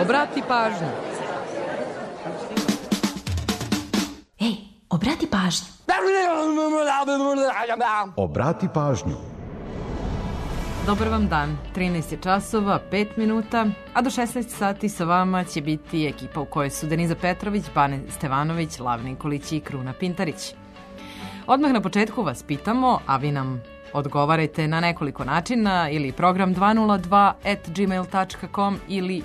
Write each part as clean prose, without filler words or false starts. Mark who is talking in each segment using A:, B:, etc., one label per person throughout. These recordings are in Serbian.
A: Obrati pažnju.
B: Ej, obrati pažnju.
C: Obrati pažnju.
A: Dobar vam dan, 13 je časova, 5 minuta, a do 16 sati sa vama će biti ekipa u kojoj su Deniza Petrović, Bane Stevanović, Lav Nikolić i Kruna Pintarić. Odmah na početku vas pitamo, a vi nam odgovarajte na nekoliko načina, ili program 202@gmail.com ili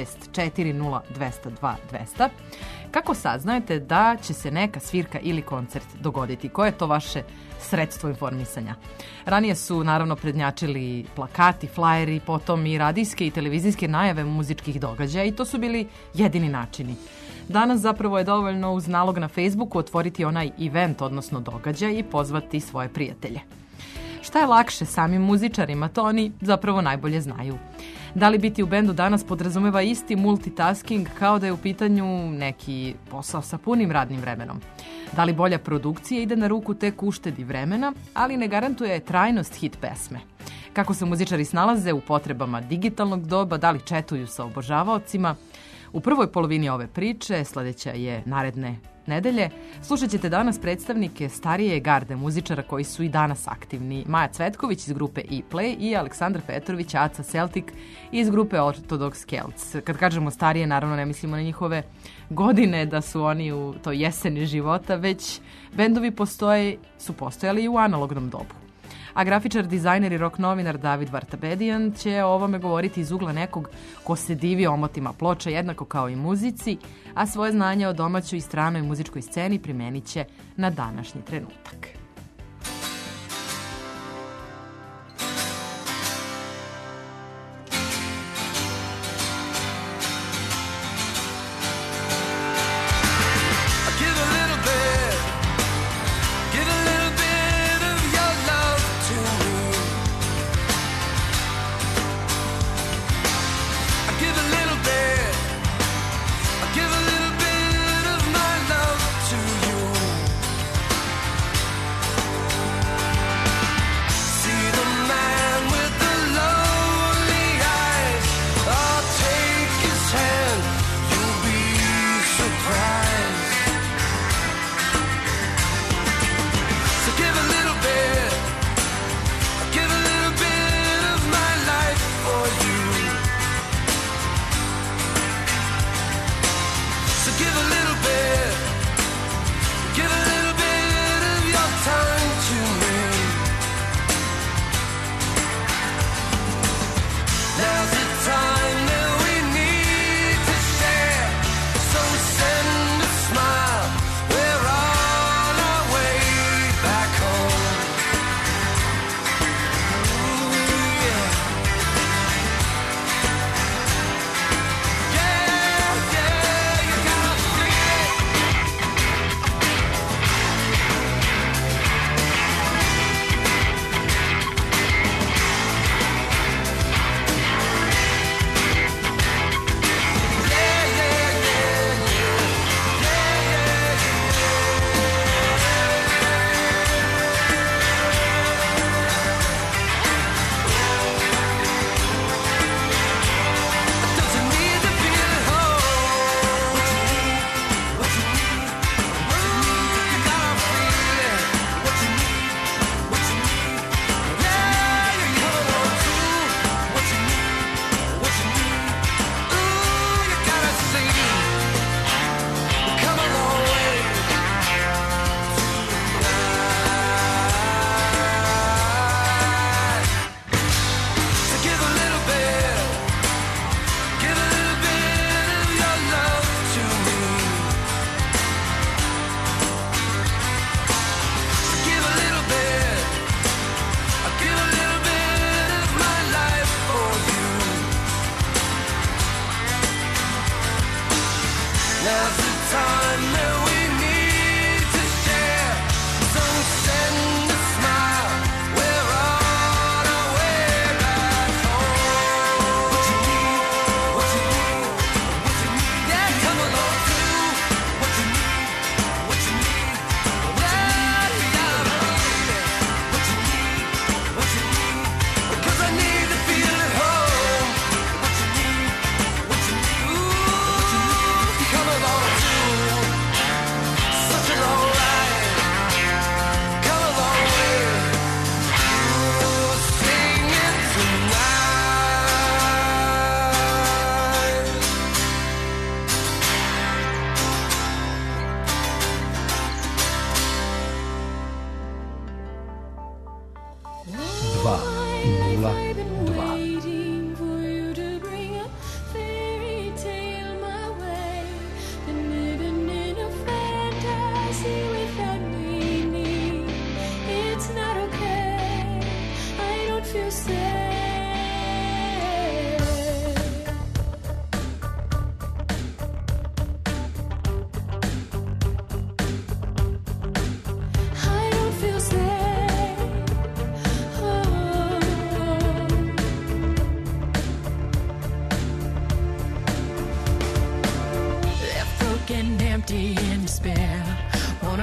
A: 0640202. Kako saznajete da će se neka svirka ili koncert dogoditi? Koje je to vaše sredstvo informisanja? Ranije su naravno prednjačili plakati, flajeri, potom i radijske i televizijske najave muzičkih događaja i to su bili jedini načini. Danas zapravo je dovoljno uz nalog na Facebooku otvoriti onaj event, odnosno događaj i pozvati svoje prijatelje. Šta je lakše samim muzičarima, to oni zapravo najbolje znaju. Da li biti u bendu danas podrazumeva isti multitasking kao da je u pitanju neki posao sa punim radnim vremenom? Da li bolja produkcija ide na ruku tek uštedi vremena, ali ne garantuje trajnost hit pesme? Kako se muzičari snalaze u potrebama digitalnog doba, da li četuju sa obožavaocima? U prvoj polovini ove priče, sledeća je naredne nedelje, slušat ćete danas predstavnike starije garde muzičara koji su i danas aktivni. Maja Cvetković iz grupe E-Play i Aleksandar Petrović, Aca Celtic iz grupe Orthodox Celts. Kad kažemo starije, naravno ne mislimo na njihove godine da su oni u toj jeseni života, već bendovi su postojali i u analognom dobu. A grafičar, dizajner i rock novinar David Vartabedijan će o ovome govoriti iz ugla nekog ko se divi omotima ploča jednako kao i muzici, a svoje znanje o domaćoj i stranoj muzičkoj sceni primenit će na današnji trenutak.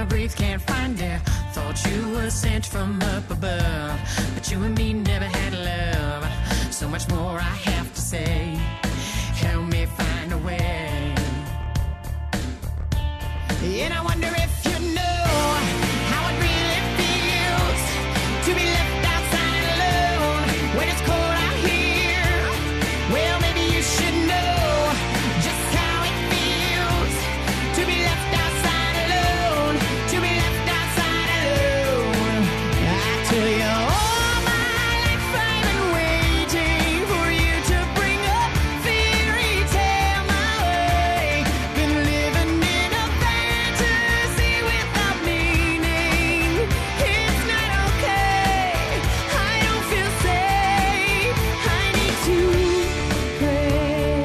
D: breathe, can't find you. Thought you were sent from up above, but you and me never had love. So much more I have to say. Help me find a way. And I wonder if you know how it really feels to be left outside alone when it's cold out here. Well, maybe you should know just how it feels to be left outside alone, to be left outside alone. I tell you, all my life I've been waiting for you to bring a fairy tale my way. Been living in a fantasy without meaning. It's not okay. I don't feel safe. I need to pray.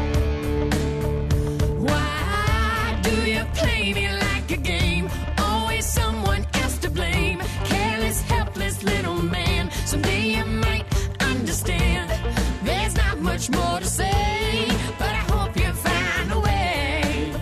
D: Why do you play me like a game? Always someone else to blame. Careless, helpless little man. Someday you might understand. There's not much more to say, but I hope you find a way.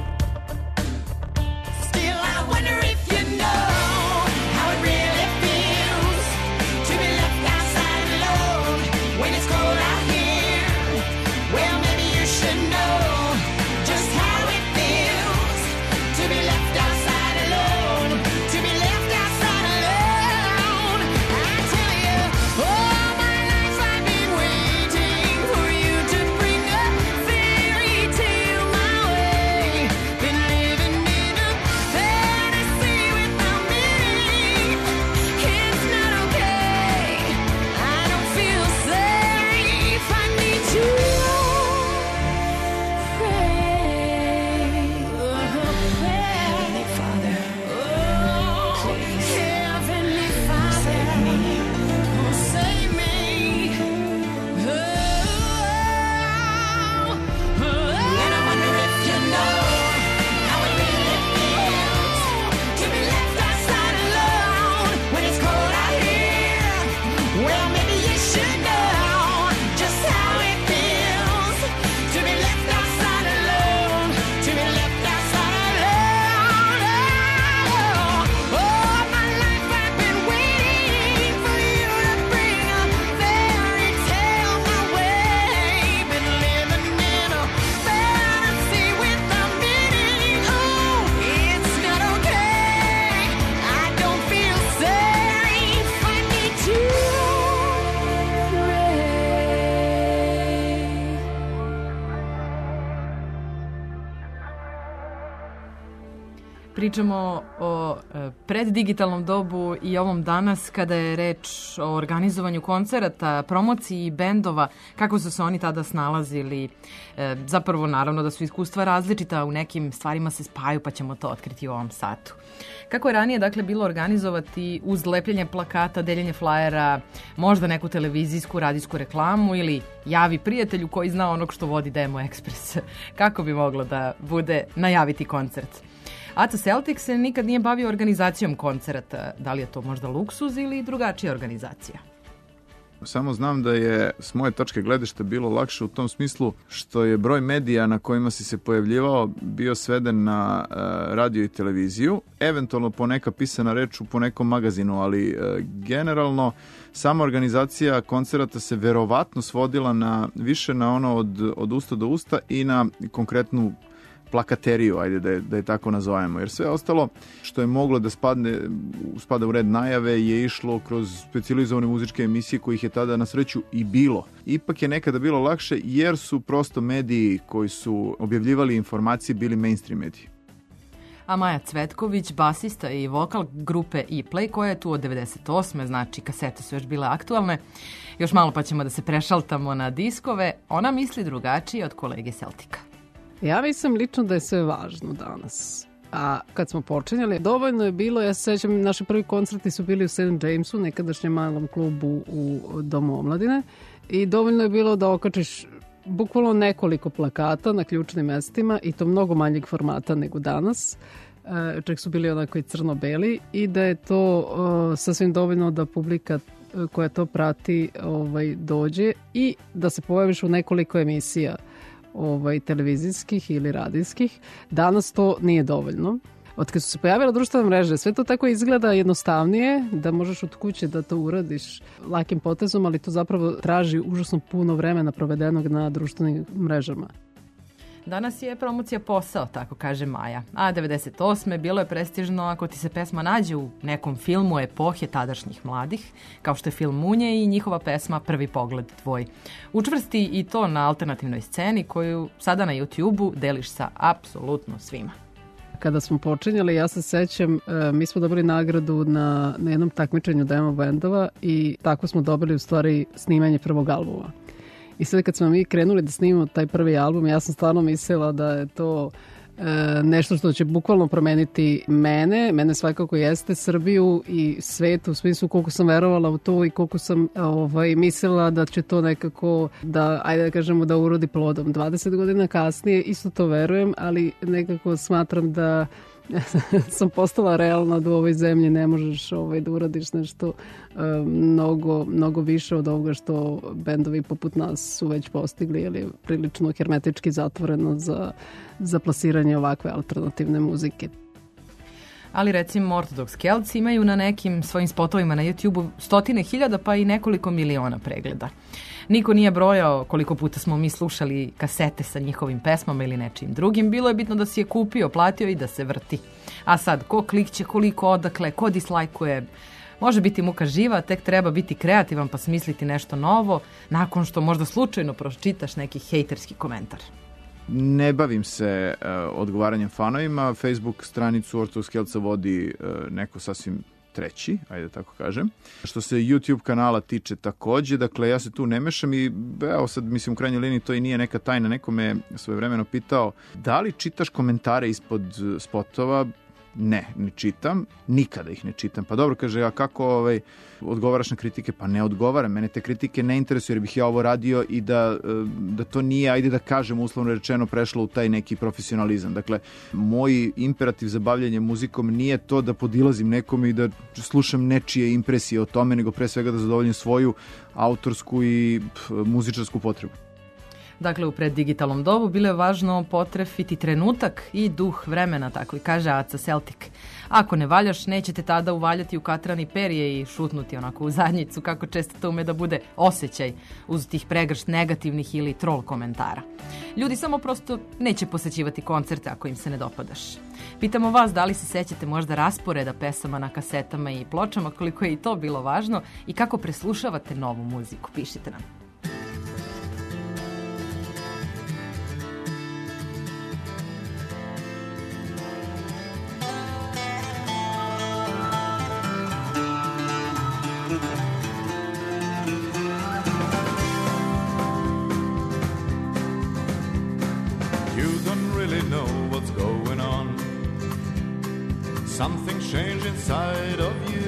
D: Still, I wonder if you know how it really feels to be left outside alone when it's cold out here. Well, maybe you should know just how it feels to be left outside alone, to be left outside alone. I tell you, all my life I've been waiting for you to bring a fairy tale my way. Been living in a fantasy without meaning. It's not okay. I don't feel safe. I need to Heavenly Father, please, Heavenly Father, save me. Oh, save me. And I wonder if you know how it really feels to be left outside alone when it's cold out here. Well, maybe you should know just how it feels to be left outside alone, to be left outside alone. All my life I've been waiting for you to bring a fairy tale my way. Been living in a fantasy without meaning. Oh, it's not okay. I don't feel safe. I need to pray.
A: Pričamo o preddigitalnom dobu i ovom danas kada je reč o organizovanju koncerata, promociji bendova, kako su se oni tada snalazili. Zapravo, naravno da su iskustva različita, u nekim stvarima se spajaju, pa ćemo to otkriti u ovom satu. Kako je ranije, dakle, bilo organizovati uz lepljenje plakata, deljenje flajera, možda neku televizijsku, radijsku reklamu ili javi prijatelju koji zna onog što vodi Demo Express. Kako bi moglo da bude najaviti koncert? Aca Celtic se nikad nije bavio organizacijom koncerata. Da li je to možda luksuz ili drugačija organizacija?
E: Samo znam da je s moje tačke gledišta bilo lakše u tom smislu što je broj medija na kojima si se pojavljivao bio sveden na radio i televiziju, eventualno poneka pisana reč u ponekom magazinu, ali generalno sama organizacija koncerata se verovatno svodila više na ono od usta do usta i na konkretnu plakateriju, ajde da je tako nazovemo, jer sve ostalo što je moglo da spada u red najave je išlo kroz specijalizovane muzičke emisije kojih je tada na sreću i bilo. Ipak je nekada bilo lakše jer su prosto mediji koji su objavljivali informacije bili mainstream mediji.
A: A Maja Cvetković, basista i vokal grupe E-Play, koja je tu od 98. Znači kasete su još bile aktualne. Još malo pa ćemo da se prešaltamo na diskove. Ona misli drugačije od kolege Celtica.
F: Ja mislim lično da je sve važno danas. A kad smo počinjali, dovoljno je bilo, ja se sećam, naši prvi koncerti su bili u St. Jamesu, nekadašnjem malom klubu u Domu omladine, i dovoljno je bilo da okačiš bukvalno nekoliko plakata na ključnim mestima i to mnogo manjeg formata nego danas. Čak su bili onako i crno-beli i da je to sasvim dovoljno da publika koja to prati dođe i da se pojaviš u nekoliko emisija televizijskih ili radijskih. Danas to nije dovoljno. od kad su se pojavile društvene mreže, sve to tako izgleda jednostavnije, da možeš od kuće da to uradiš lakim potezom, ali to zapravo traži užasno puno vremena provedenog na društvenim mrežama.
A: Danas je promocija posao, tako kaže Maja. A 98. bilo je prestižno ako ti se pesma nađe u nekom filmu epohe tadašnjih mladih, kao što je film Munje i njihova pesma Prvi pogled tvoj. Učvrsti i to na alternativnoj sceni koju sada na YouTube-u deliš sa apsolutno svima.
F: Kada smo počinjali, ja se sećam, mi smo dobili nagradu na jednom takmičenju demo bendova i tako smo dobili u stvari snimanje prvog albuma. I sad kad smo mi krenuli da snimamo taj prvi album, ja sam stvarno mislila da je to nešto što će bukvalno promeniti mene svakako jeste, Srbiju i svet, u smislu koliko sam verovala u to i koliko sam mislila da će to nekako da, ajde da kažemo, da urodi plodom. 20 godina kasnije isto to verujem, ali nekako smatram da sam postala realna da u ovoj zemlji ne možeš da uradiš nešto mnogo više od ovoga što bendovi poput nas su već postigli, jer je prilično hermetički zatvoreno za plasiranje ovakve alternativne muzike.
A: Ali recimo Ortodoks Kelci imaju na nekim svojim spotovima na YouTube-u 100.000 pa i nekoliko miliona pregleda. Niko nije brojao koliko puta smo mi slušali kasete sa njihovim pesmama ili nečim drugim. Bilo je bitno da si je kupio, platio i da se vrti. A sad, ko klikće, koliko odakle, ko dislajkuje, može biti muka živa, tek treba biti kreativan pa smisliti nešto novo, nakon što možda slučajno pročitaš neki hejterski komentar.
E: Ne bavim se odgovaranjem fanovima. Facebook stranicu Ortodoks Kelca vodi neko sasvim treći, ajde tako kažem. Što se YouTube kanala tiče takođe, dakle ja se tu ne mešam i evo sad mislim u krajnjoj liniji to i nije neka tajna. Neko me svojevremeno pitao da li čitaš komentare ispod spotova. Ne čitam, nikada ih ne čitam. Pa dobro, kaže, a kako odgovaraš na kritike? Pa ne odgovaram, mene te kritike ne interesuju jer bih ja ovo radio i da to nije, ajde da kažem uslovno rečeno, prešlo u taj neki profesionalizam. Dakle, moj imperativ za bavljanje muzikom nije to da podilazim nekom i da slušam nečije impresije o tome, nego pre svega da zadovoljim svoju autorsku i muzičarsku potrebu.
A: Dakle, u preddigitalnom dobu bilo je važno potrefiti trenutak i duh vremena, tako i kaže Aca Celtic. Ako ne valjaš, nećete tada uvaljati u katrani perje i šutnuti onako u zadnjicu, kako često to ume da bude osjećaj uz tih pregršt negativnih ili troll komentara. Ljudi samo prosto neće posećivati koncerte ako im se ne dopadaš. Pitamo vas da li se sećate možda rasporeda pesama na kasetama i pločama, koliko je i to bilo važno i kako preslušavate novu muziku. Pišite nam.
G: Something changed inside of you.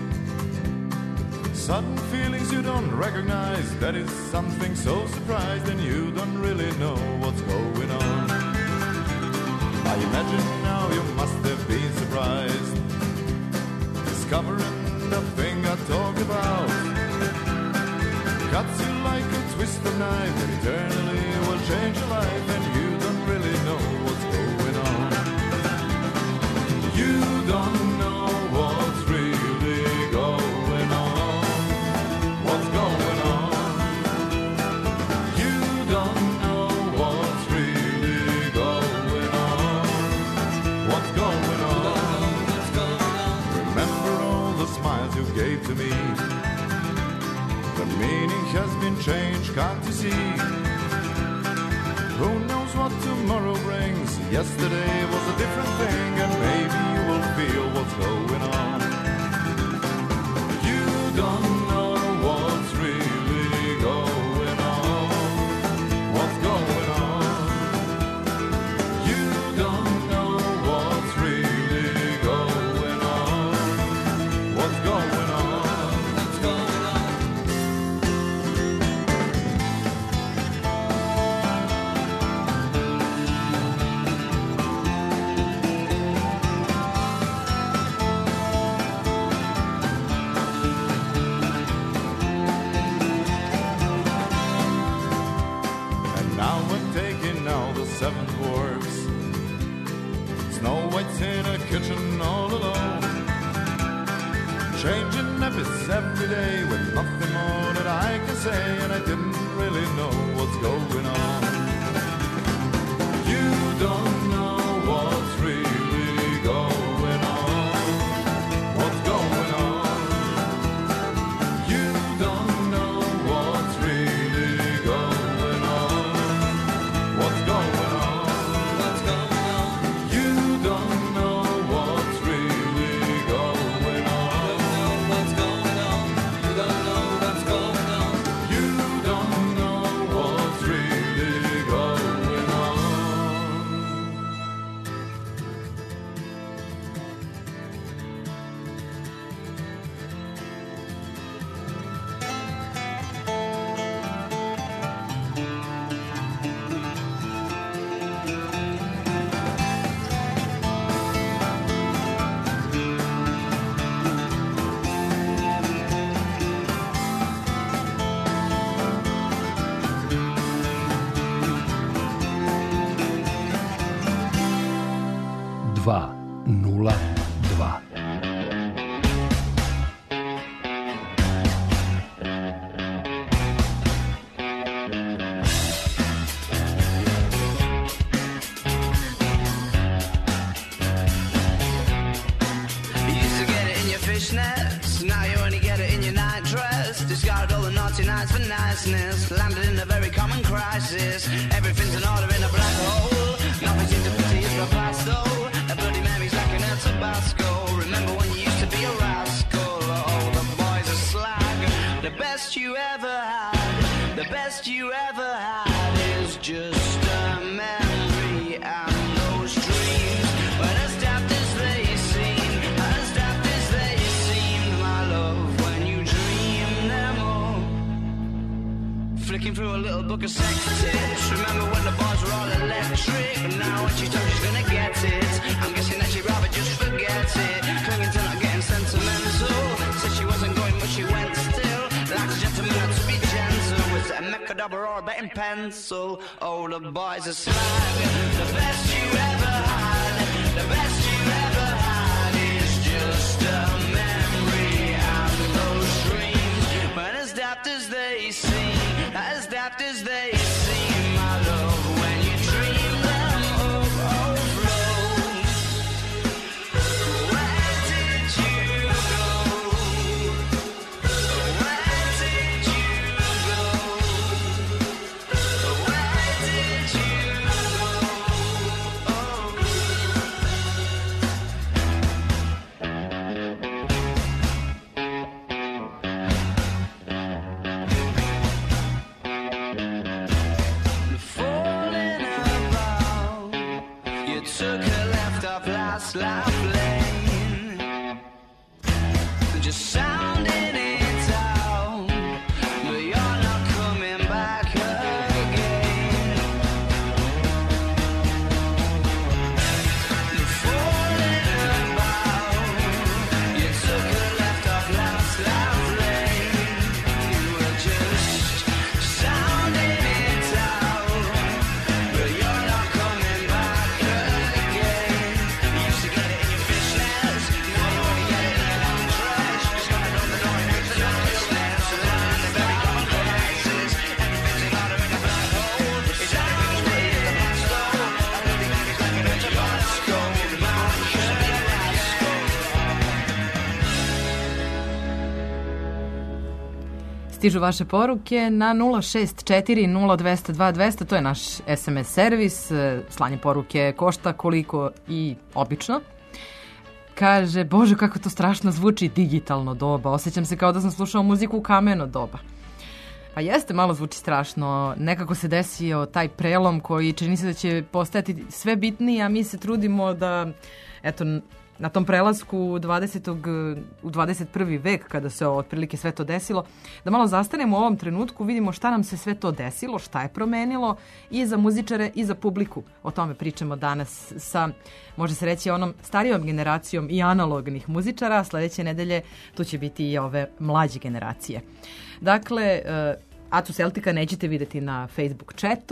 G: Sudden feelings you don't recognize. That is something so surprised and you don't really know what's going on. I imagine now you must have been surprised, discovering the thing I talk about. Cuts you like a twisted knife and eternally will change your life and you don't really know what's going on. You don't know what's really going on. What's going on? You don't know what's really going on. What's going on? Remember all the smiles you gave to me. The meaning has been changed, can't you see? Who knows what tomorrow brings? Yesterday was a different thing and maybe you will feel what's going on. You don't know what's really going on. What's going on? You don't know what's really going on. What's going on? What's going on? Snow White's in a kitchen all alone, changing nappies every day with nothing more that I can say, and I didn't really know what's going on. You don't know what's really going on. What's going on? You don't know what's really going on. What's going on? What's going on? You don't know what's really going on. What's going on? You don't know what's going on. You don't know what's really going on.
H: Dva, nula, dva.
I: You used to get it in your fishnets, now you only get it in your night dress. Discarded all the naughty nights for niceness, landed in a very common crisis. Everything's in order in a black hole, nothing seems to pity is the past though. A bloody memory's like an El Tabasco. Remember when you used to be a rascal? Oh, the boys are slag. The best you ever had, the best you ever had is just a memory, and those dreams were as daft as they seem, as daft as they seemed, my love, when you dream them all. Flicking through a little book of sex tips. Remember when the boys were all electric? Now when she told she's gonna get it, I'm guessing that she'd rather just forget it. Clinging to not getting sentimental. Said she wasn't going but she went still. Like a gentleman had to be gentle. Was it a Mechadabra or a betting pencil? Oh, the boys are slag. The best you ever had, the best you ever had is just a memory, and those dreams were as daft as they seem, as daft as they seem, my love, when you dream them overflow. Where did you go? Where did you go? Where did you go? Falling about, you took a left off last life lane, just sounding it out, but you're not coming back again. Falling about, you took a left off last life lane, you were just sounding it out, but you're not coming back again. You used to get it in your fishnets, now you only get it in your long dress. Just gonna open the door and make the darkness. So then in the very common crisis, everything's in order in a black hole. It's everything's way in the past though. I really think it's like an El Tabasco. Now you used to be a rascal.
A: Stižu vaše poruke na 064 0202 200, to je naš SMS servis. Slanje poruke košta koliko i obično. Kaže, bože kako to strašno zvuči, digitalno doba. Osjećam se kao da sam slušao muziku u kameno doba. Pa jeste, malo zvuči strašno. Nekako se desio taj prelom koji čini se da će postajati sve bitniji, a mi se trudimo da, eto, na tom prelasku u 21. vek, kada se otprilike sve to desilo, da malo zastanemo u ovom trenutku, vidimo šta nam se sve to desilo, šta je promenilo i za muzičare i za publiku. O tome pričamo danas sa, može se reći, onom starijom generacijom i analognih muzičara, a sledeće nedelje tu će biti i ove mlađe generacije. Dakle, Acu Celtica nećete videti na Facebook chatu,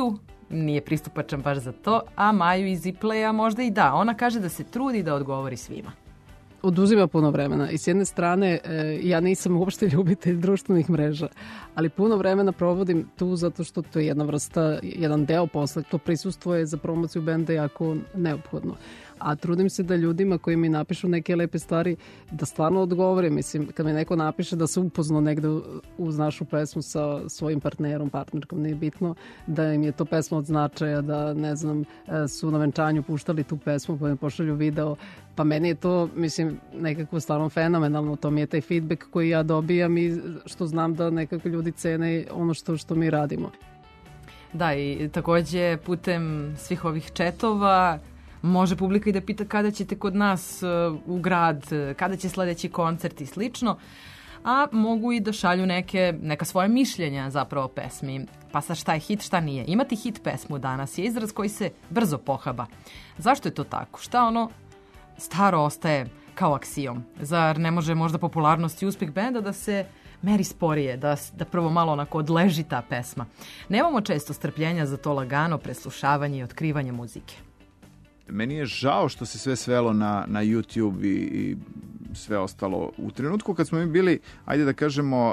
A: nije pristupačan baš za to, a Maju iz Iplaya možda i da. Ona kaže da se trudi da odgovori svima.
F: Oduzima puno vremena i s jedne strane ja nisam uopšte ljubitelj društvenih mreža, ali puno vremena provodim tu zato što to je jedna vrsta, jedan deo posla, to prisustvo je za promociju benda jako neophodno. A trudim se da ljudima koji mi napišu neke lepe stvari da stvarno odgovorim. Mislim, kad mi neko napiše da se upoznao negde uz našu pesmu sa svojim partnerom, partnerkom, nije bitno, da im je to pesma od značaja, da ne znam, su na venčanju puštali tu pesmu pa mi pošalju video, pa meni je to, mislim, nekako stvarno fenomenalno. To mi je taj feedback koji ja dobijam i što znam da nekako ljudi cene ono što mi radimo.
A: Da, i takođe putem svih ovih četova može publika i da pita kada ćete kod nas u grad, kada će sledeći koncert i slično, a mogu i da šalju neka svoje mišljenja zapravo o pesmi. Pa sad šta je hit, šta nije. Imati hit pesmu danas je izraz koji se brzo pohaba. Zašto je to tako? Šta ono staro ostaje kao aksijom? Zar ne može možda popularnost i uspeh benda da se meri sporije, da prvo malo onako odleži ta pesma? Nemamo često strpljenja za to lagano preslušavanje i otkrivanje muzike.
E: Meni je žao što se sve svelo na YouTube i sve ostalo. U trenutku kad smo mi bili, ajde da kažemo,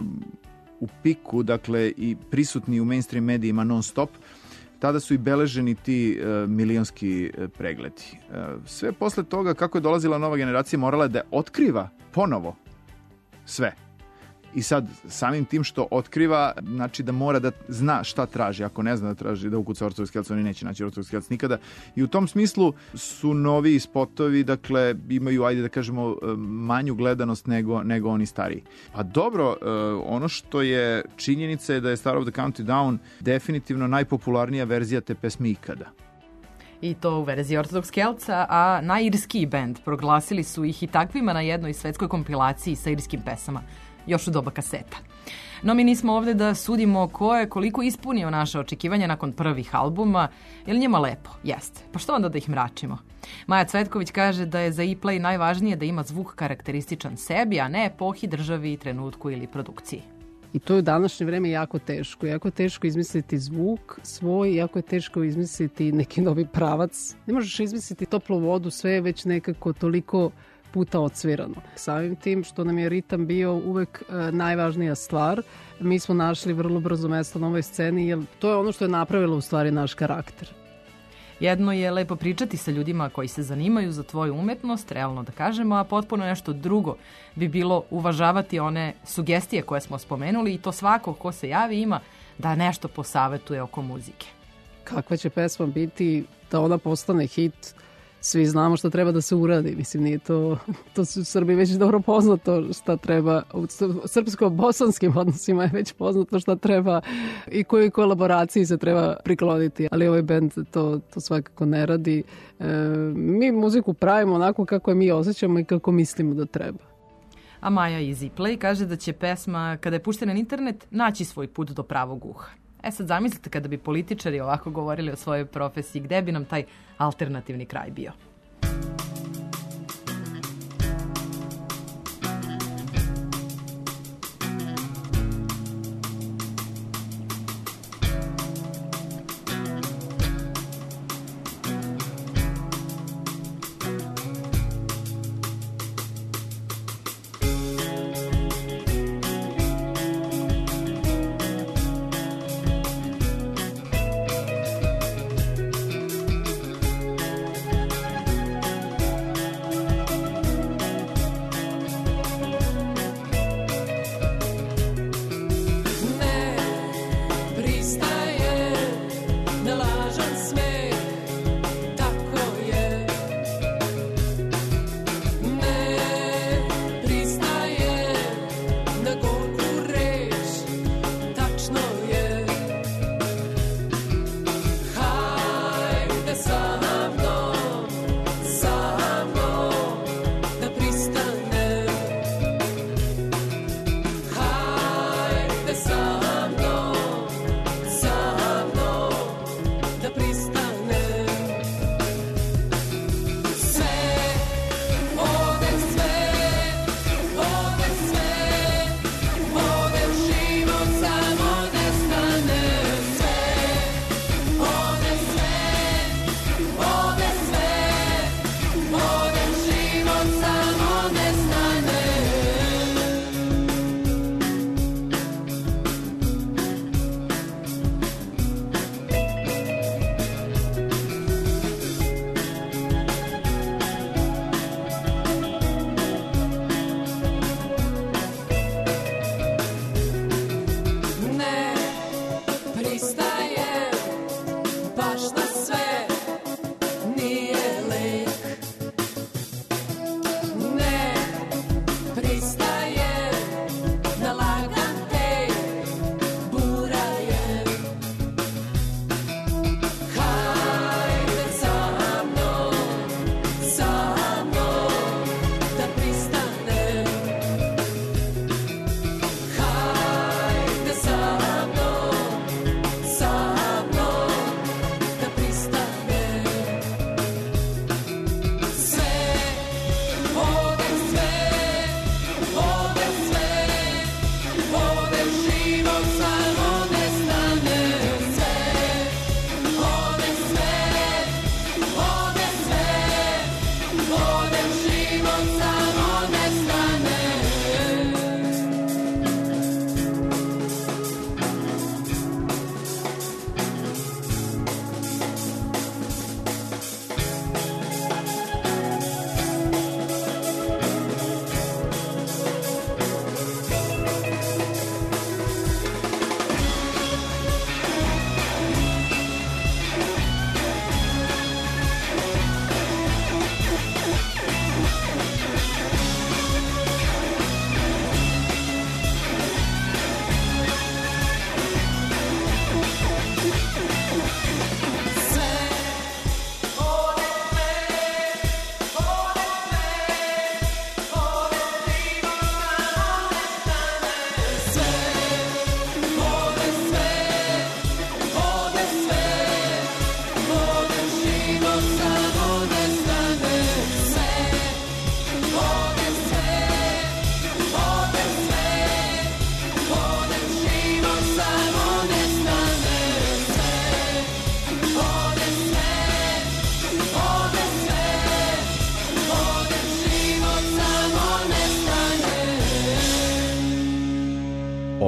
E: u piku, dakle, i prisutni u mainstream medijima non stop, tada su i beleženi ti milionski pregledi. Sve posle toga, kako je dolazila nova generacija, morala je da otkriva ponovo sve. I sad, samim tim što otkriva, znači da mora da zna šta traži. Ako ne zna da traži da ukuca Ortodoks Kelc, oni neće naći Ortodoks Kelc nikada. I u tom smislu su novi spotovi, dakle, imaju, ajde da kažemo, manju gledanost nego oni stariji. Pa dobro, ono što je činjenica je da je Star of the Country Down definitivno najpopularnija verzija te pesme ikada.
A: I to u verziji Ortodoks Kelca, a najirskiji bend proglasili su ih i takvima na jednoj svetskoj kompilaciji sa irskim pesama, još u doba kaseta. No mi nismo ovde da sudimo ko je koliko ispunio naše očekivanja nakon prvih albuma. Je li njima lepo? Jeste. Pa što onda da ih mračimo? Maja Cvetković kaže da je za Iplay najvažnije da ima zvuk karakterističan sebi, a ne epohi, državi, trenutku ili produkciji.
F: I to je u današnje vreme jako teško. Jako je teško izmisliti zvuk svoj, jako je teško izmisliti neki novi pravac. Ne možeš izmisliti toplu vodu, sve je već nekako toliko puta odsvirano. Samim tim što nam je ritam bio uvek najvažnija stvar, mi smo našli vrlo brzo mesto na ovoj sceni, jer to je ono što je napravilo u stvari naš karakter.
A: Jedno je lepo pričati sa ljudima koji se zanimaju za tvoju umetnost, realno da kažemo, a potpuno nešto drugo bi bilo uvažavati one sugestije koje smo spomenuli i to svako ko se javi ima da nešto posavetuje oko muzike.
F: Kakva će pesma biti da ona postane hit? Svi znamo šta treba da se uradi. Mislim, nije to su Srbi već dobro poznato šta treba. U srpsko-bosanskim odnosima je već poznato šta treba i koji kolaboraciji se treba prikloniti. Ali ovaj band to svakako ne radi. Mi muziku pravimo onako kako je mi osjećamo i kako mislimo da treba.
A: A Maja iz Iplay kaže da će pesma, kada je puštena na internet, naći svoj put do pravog uha. Sad zamislite kada bi političari ovako govorili o svojoj profesiji, gde bi nam taj alternativni kraj bio?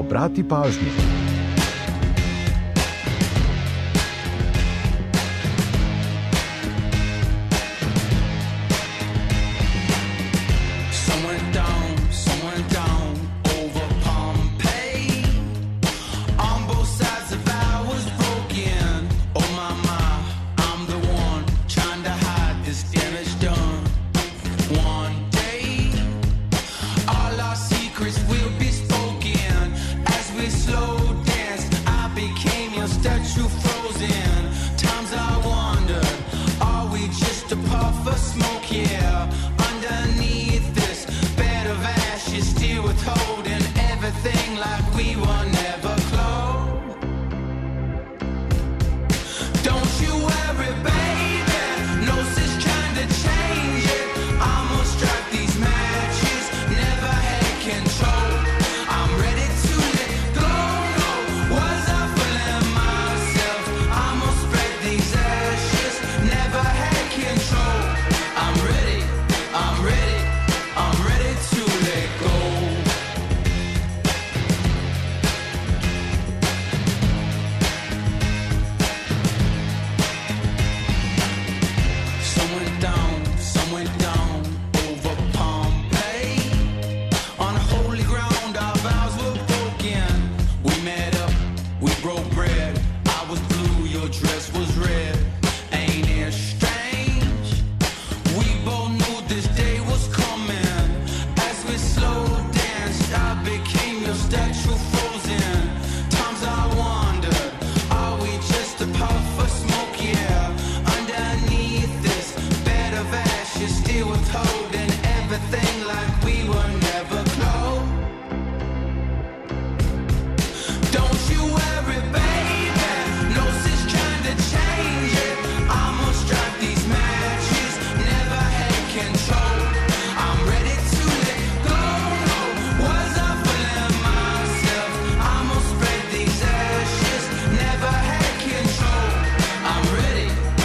C: Obrati pažnju.
I: Some went down over Pompeii. On both sides of I was broken. Oh my, I'm the one trying to hide this damage done. One day, all our secrets will be spoken. As we slow danced, I became your statue frozen. Times I wondered, are we just a puff of smoke? Yeah, underneath this bed of ashes, still withholding everything like we were never close. Don't you worry, baby, no sense trying to change it. I'ma strike these matches, never had control. I'm ready to let go. Was I fooling myself? I'ma spread these ashes, never had control. I'm ready to let go. Some went down over Pompeii. On holy ground, our vows were broken. We met up, we broke bread. I was blue, your dress was red. Ain't it strange? We both knew this day was coming. As we slow danced, I became your statue frozen. Times I wondered, are we just a puff of smoke? Yeah, underneath this bed of ashes, still withholding everything like we were never close. Don't you worry, baby, no sense trying to change it. I'ma strike these matches, never had control. I'm ready to let go. Was I fooling myself? I'ma spread these ashes, never had control. I'm ready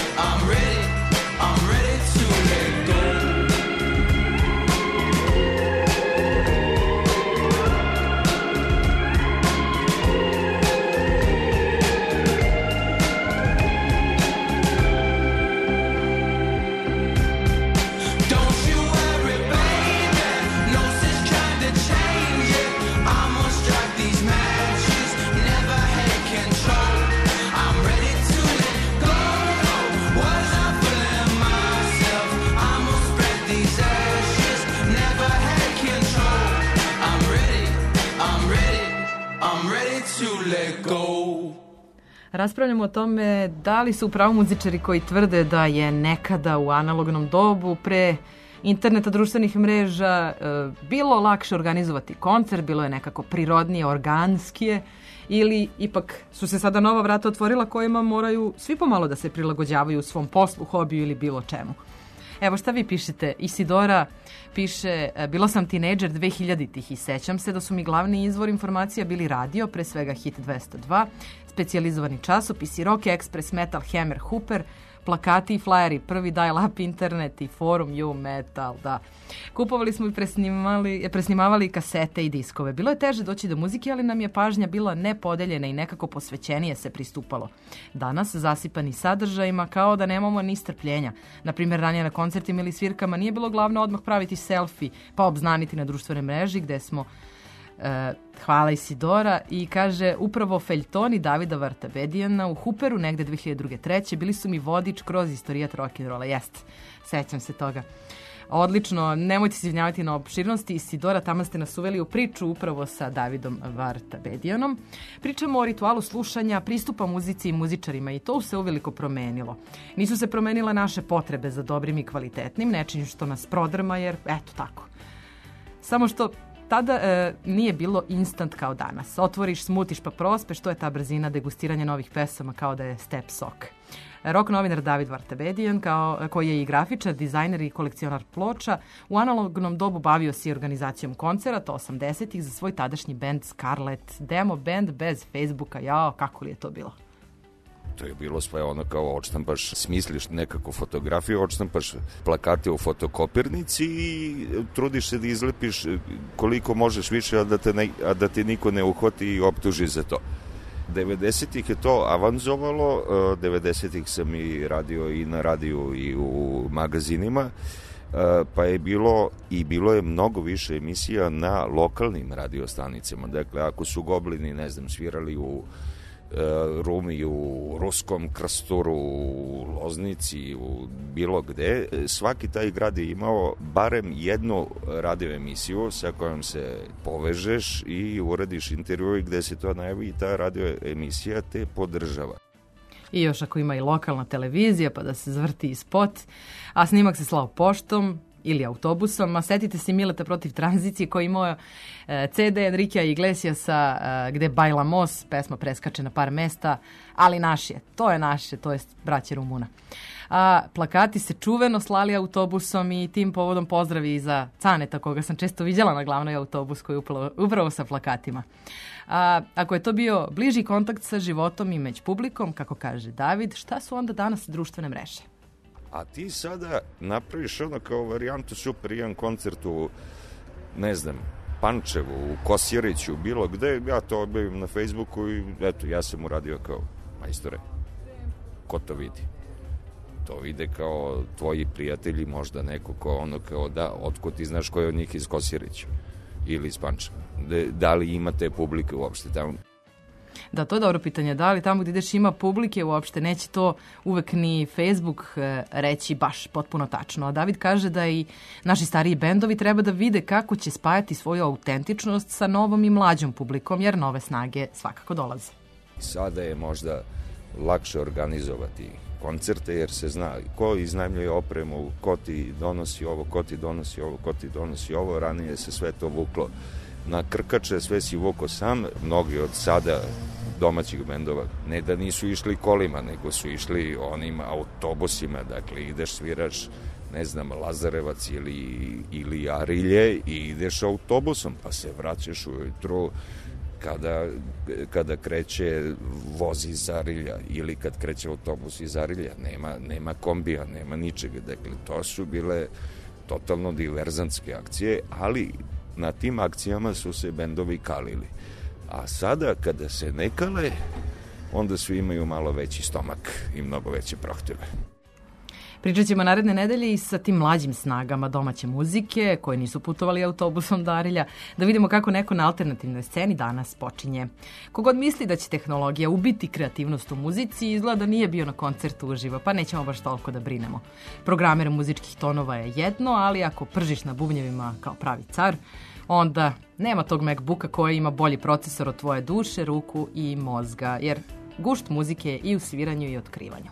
I: to let go. Don't you worry, baby, no sense trying to change it. I'ma strike these matches, never had control. I'm ready to let go. Was I fooling myself? I'ma spread these ashes, never had control. I'm ready to let go.
A: Raspravljamo o tome da li su upravo muzičari koji tvrde da je nekada u analognom dobu pre interneta, društvenih mreža bilo lakše organizovati koncert, bilo je nekako prirodnije, organskije, ili ipak su se sada nova vrata otvorila kojima moraju svi pomalo da se prilagođavaju u svom poslu, hobiju ili bilo čemu. Evo šta vi pišete. Isidora piše, bila sam tinejdžer 2000-ih i sećam se da su mi glavni izvor informacija bili radio, pre svega Hit 202, specijalizovani časopisi, Rock Express, Metal Hammer, Hooper, plakati i flajeri, prvi dial-up internet i forum You Metal, da. Kupovali smo i presnimavali kasete i diskove. Bilo je teže doći do muzike, ali nam je pažnja bila nepodeljena i nekako posvećenije se pristupalo. Danas, zasipani sadržajima, kao da nemamo ni strpljenja. Naprimjer, ranije na koncertima ili svirkama nije bilo glavno odmah praviti selfie, pa obznaniti na društvenoj mreži gde smo hvala Isidora, i kaže upravo feljtoni Davida Vartabedijana u Hooperu negde 2002-2003 bili su mi vodič kroz istorijat rock'n'rolla. Jeste, sećam se toga. Odlično, nemojte se izvinjavati na opširnosti. Isidora, tamo ste nas uveli u priču upravo sa Davidom Vartabedijanom. Pričamo o ritualu slušanja, pristupa muzici i muzičarima, i to se uveliko promenilo. Nisu se promenile naše potrebe za dobrim i kvalitetnim, nečim što nas prodrma, jer eto tako. Samo što tada nije bilo instant kao danas. Otvoriš, smutiš pa prospeš, to je ta brzina degustiranja novih pesama kao da je step sok. Rock novinar David Vartabedijan, koji je i grafičar, dizajner i kolekcionar ploča, u analognom dobu bavio se i organizacijom koncerata 80-ih za svoj tadašnji band Scarlet, demo band bez Facebooka. Jao, kako li je to bilo?
J: To je bilo sve ono kao odštampaš, smisliš nekako fotografiju, odštampaš plakate u fotokopirnici i trudiš se da izlepiš koliko možeš više, a da te niko ne uhvati i optuži za to. 90-ih je to avanzovalo, 90-ih sam i radio i na radiju i u magazinima, pa je bilo je mnogo više emisija na lokalnim radiostanicama. Dakle, ako su Goblini, ne znam, svirali u Rumi, u Ruskom Krsturu, u Loznici, u bilo gde, svaki taj grad je imao barem jednu radio emisiju sa kojom se povežeš i uradiš intervju gde se to najavi i ta radio emisija te podržava.
A: I još ako ima i lokalna televizija pa da se zvrti i spot, a snimak se slao poštom ili autobusom, a setite se Mileta protiv tranzicije koji imao CD Enriquea Iglesiasa gde Bailamos, pesma preskače na par mesta, ali naše, to je braće Rumuna. A plakati se čuveno slali autobusom i tim povodom pozdravi za Caneta, koga sam često viđala na glavnoj autobus koji je upravo sa plakatima. Ako je to bio bliži kontakt sa životom i među publikom, kako kaže David, šta su onda danas društvene mreže?
J: A ti sada napraviš ono kao varijantu super jedan koncert u, ne znam, Pančevu, u Kosjeriću, bilo gde, ja to objavim na Facebooku i eto, ja sam uradio kao majstore. Ko to vidi? To vide kao tvoji prijatelji, možda neko ko ono kao da, otkud ti znaš ko je od njih iz Kosjerića ili iz Pančeva? Da li imate publike uopšte tamo?
A: Da, to je dobro pitanje. Da li tamo gdje ideš ima publike uopšte? Neće to uvek ni Facebook reći baš potpuno tačno. A David kaže da i naši stariji bendovi treba da vide kako će spajati svoju autentičnost sa novom i mlađom publikom, jer nove snage svakako dolaze.
J: Sada je možda lakše organizovati koncerte jer se zna ko iznajmljuje opremu, ko ti donosi ovo, ko ti donosi ovo, ko ti donosi ovo. Ranije se sve to vuklo na krkače, sve si vuko sam. Mnogi od sada domaćih bendova ne da nisu išli kolima, nego su išli onim autobusima, dakle ideš sviraš, ne znam, Lazarevac ili Arilje i ideš autobusom, pa se vraćaš ujutru kada kreće voz iz Arilja ili kad kreće autobus iz Arilja, nema kombija, nema ničega, dakle to su bile totalno diverzantske akcije, ali na tim akcijama su se bendovi kalili. A sada, kada se ne kale, onda svi imaju malo veći stomak i mnogo veće prohtjeve.
A: Pričat ćemo naredne nedelje i sa tim mlađim snagama domaće muzike, koji nisu putovali autobusom do Arilja, da vidimo kako neko na alternativnoj sceni danas počinje. Kogod misli da će tehnologija ubiti kreativnost u muzici, izgleda nije bio na koncertu uživo, pa nećemo baš toliko da brinemo. Programer muzičkih tonova je jedno, ali ako pržiš na bubnjevima kao pravi car, onda nema tog MacBooka koji ima bolji procesor od tvoje duše, ruku i mozga, jer gušt muzike je i u sviranju i otkrivanju.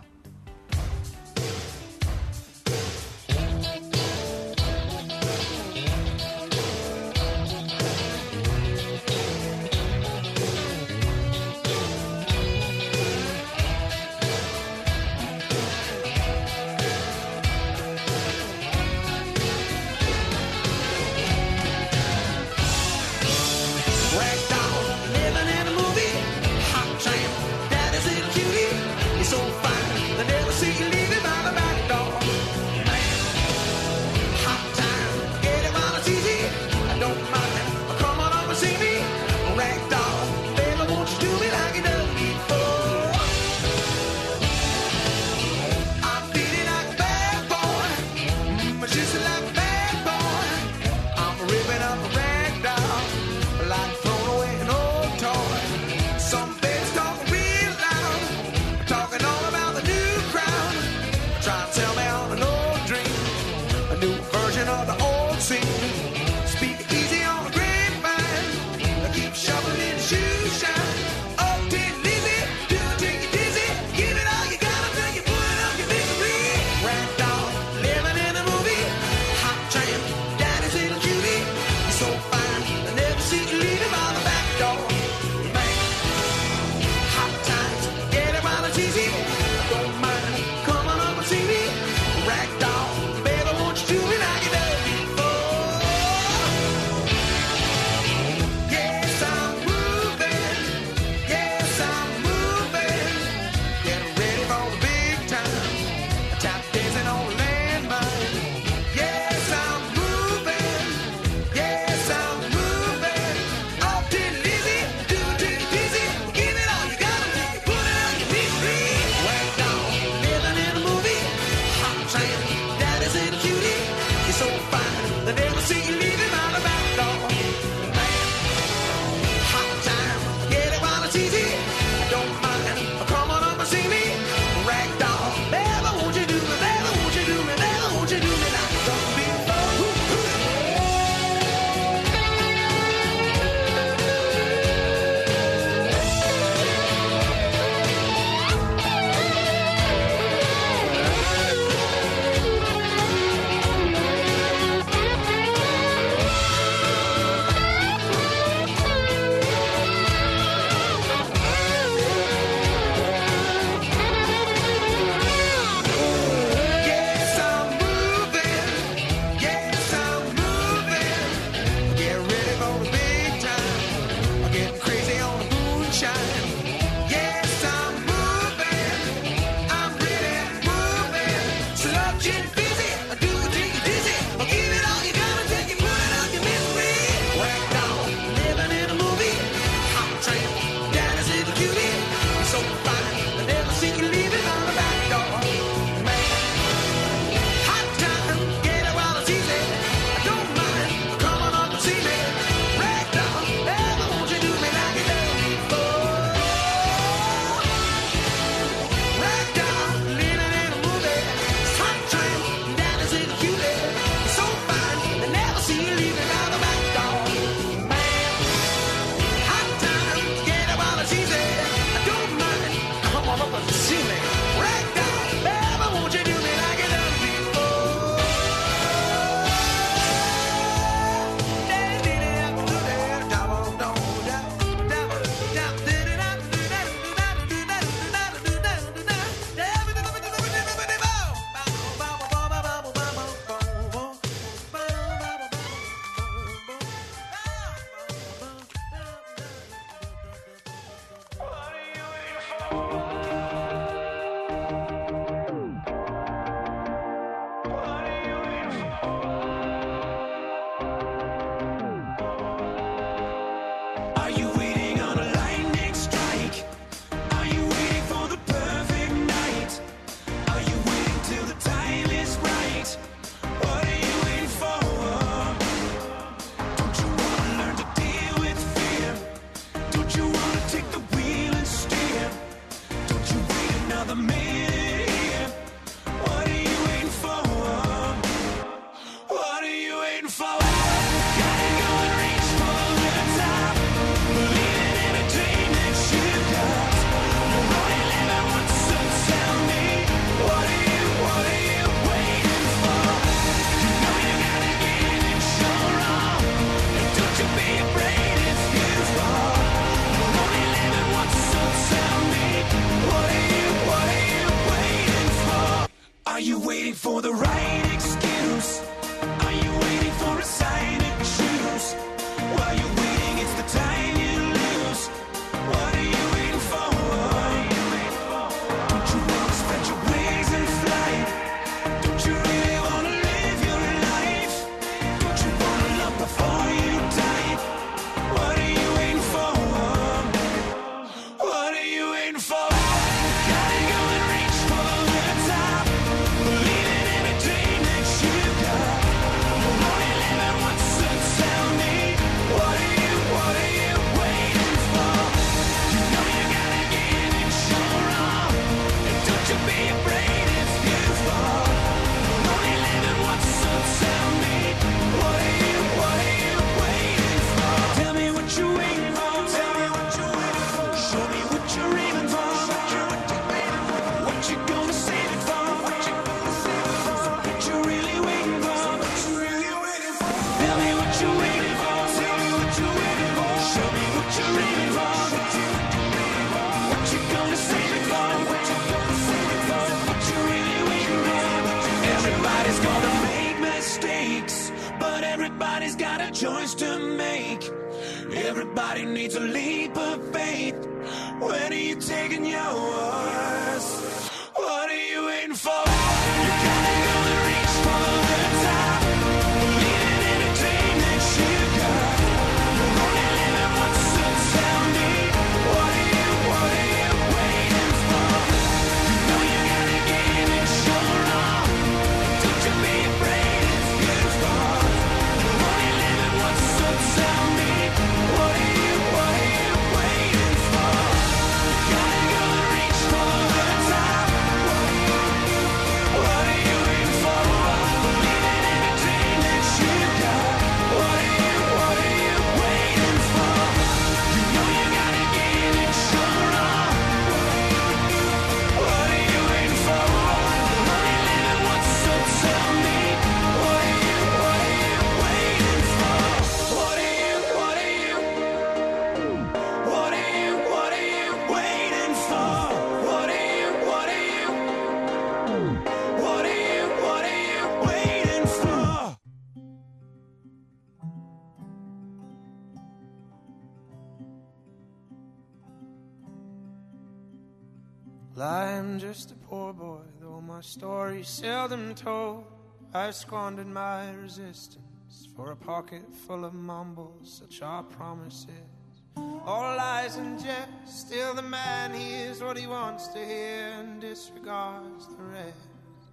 I: Living in a movie, hot tramp, daddy's a cutie. He's so fine,
K: Are you waiting for the right excuse? Are you waiting for a sign to choose? While you're waiting, it's the time you lose. What are you waiting for? Don't you want to spread your wings and fly? Don't you really want to live your life? Don't you want to love before you die? What are you waiting for? What are you waiting for? Gotta go and reach for the top. Believing every dream that you got. You're only living once, so tell me, what are you waiting for? You know you gotta give it your all. And don't you be afraid if you fall. You're only living once, so tell me, what are you waiting for? Tell me what you're waiting for. Tell me what you're waiting for. Show me what you're aiming for. What you gonna save it for? What you really waiting for? Tell me what you're waiting for. Tell me what you're waiting for. Show me what you're aiming for. What you gonna save it for? What you really waiting for? Everybody's gonna make mistakes, but everybody's got a choice to make. Everybody needs a leap of faith. When are you taking yours? What are you waiting for? You gotta go and reach for the top. Believing in a dream that you got. You're only living once, so tell me, what are you waiting for? You know you gotta give it your all. Don't you be afraid if you fall. You're only living once, so tell me, what are you waiting for? You gotta go and reach for the top. What are you waiting for? Believing in a dream that you got. What are you waiting for? You know you gotta give it your all. What are you waiting for? You're only living once, so tell me, what are you waiting for? What are you waiting for? What are you waiting for?
L: Well, I'm just a poor boy, though my story's seldom told. I've squandered my resistance for a pocket full of mumbles, such are promises. All lies and jest, still the man hears what he wants to hear and disregards the rest.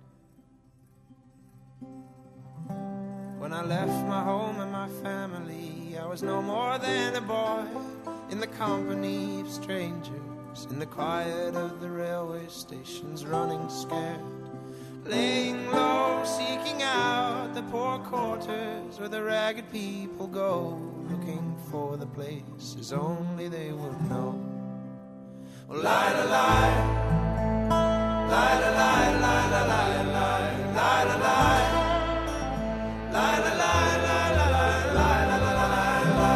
L: When I left my home and my family, I was no more than a boy in the company of strangers, in the quiet of the railway stations, running scared, laying low, seeking out the poor quarters where the ragged people go, looking for the places only they would know. Well, lie, lie, lie, lie, lie, lie, lie, lie, lie, lie, lie, lie. La la la la la la la la la la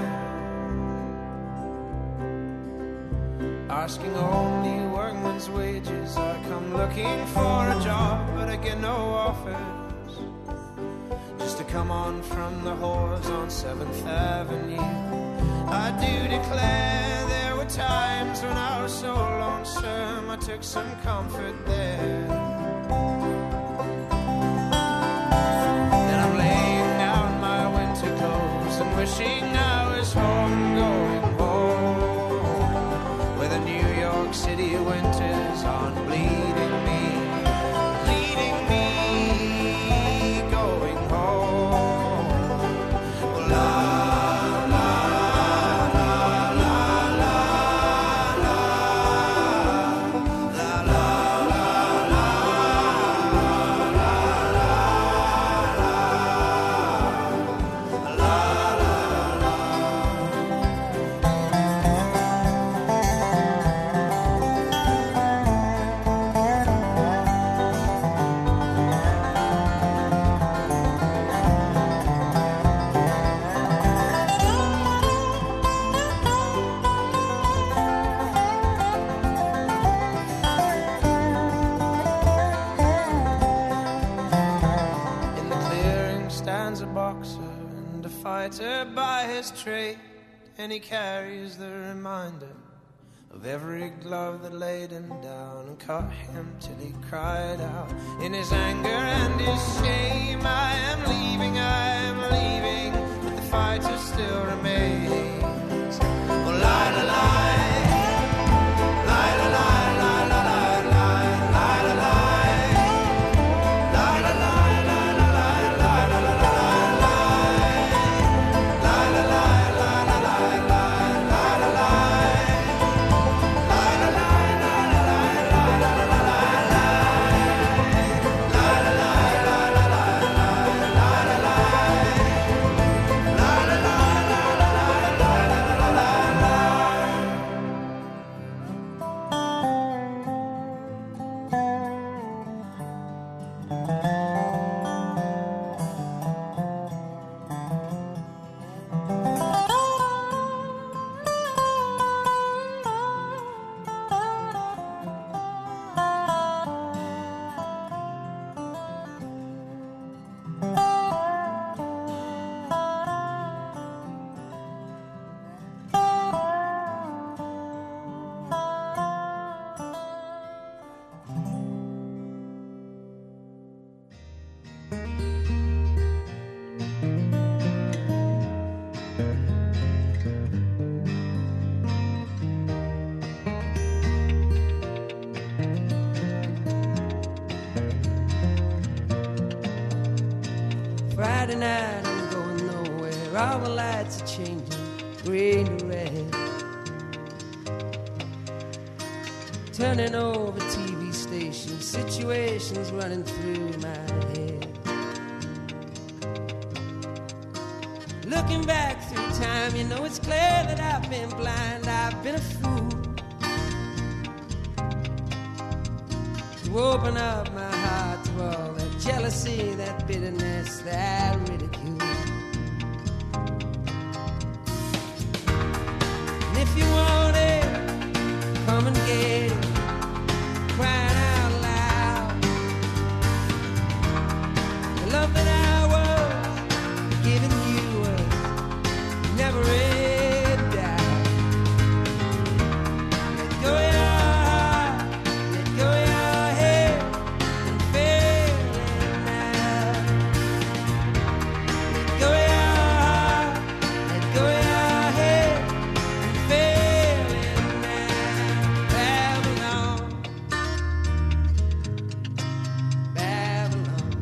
L: la. Asking only workman's wages, I come looking for a job, but I get no offers. Just to come on from the whores on 7th Avenue. I do declare there were times when I was so lonesome, I took some comfort there. And wishing I was home, going home, where the New York City winters aren't bleeding me, going home. Well, la la la la la la la la la la la fighter by his trade, and he carries the reminder of every glove that laid him down and cut him till he cried out in his anger and his shame, I am leaving, but the fighter still remains. Oh, lie, lie, lie.
M: Friday night, I'm going nowhere. All the lights are changing, green to red. Turning over TV stations, situations running through my head. Looking back through time, you know it's clear that I've been blind, I've been a fool to open up my heart to all that jealousy, that bitterness, that ridicule. And if you want it, come and get it, crying out loud. The love that I was giving you was never in doubt. Let go your heart, let go your head, and feel it now. Let go your heart, let go your head, and feel it now. Babylon, Babylon.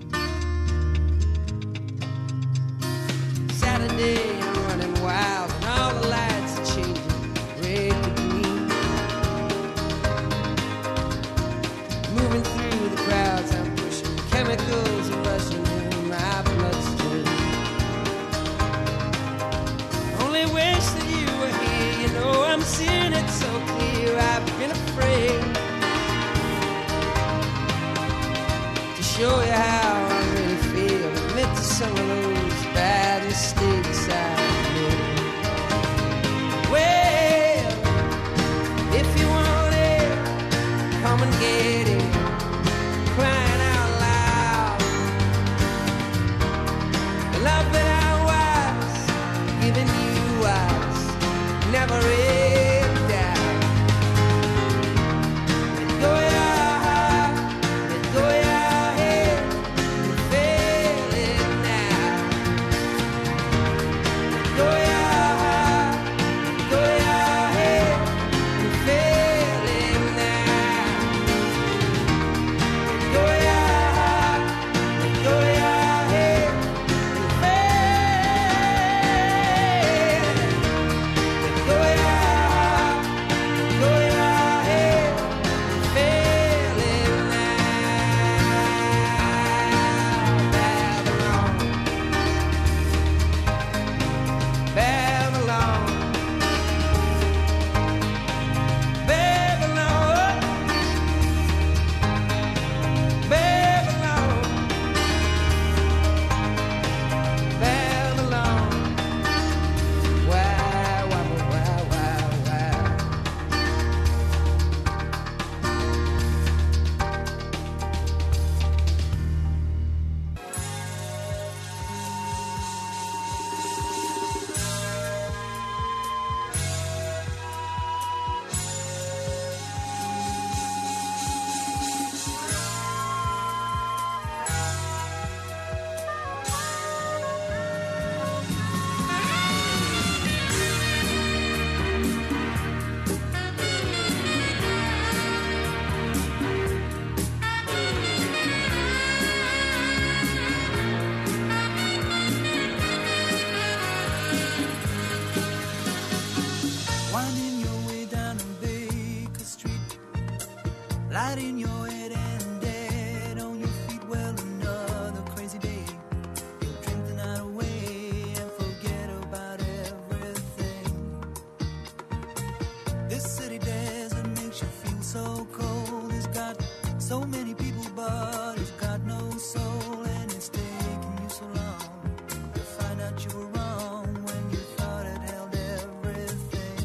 M: Saturday, I'm running wild, and all the lights are changing red to green. Moving through the crowds, I'm pushing chemicals are rushing in my bloodstream. Only wish that you were here, you know I'm seeing it so clear. I've been afraid to show you how I really feel, admit to some of those bad mistakes I've made. Well, if you want it, come and get it, crying out loud. The love that I was giving you was never in doubt. Let go your heart, let go your head, and feel it now. but it's got no soul, and it's taken you so long to find out you were wrong when you thought it held everything.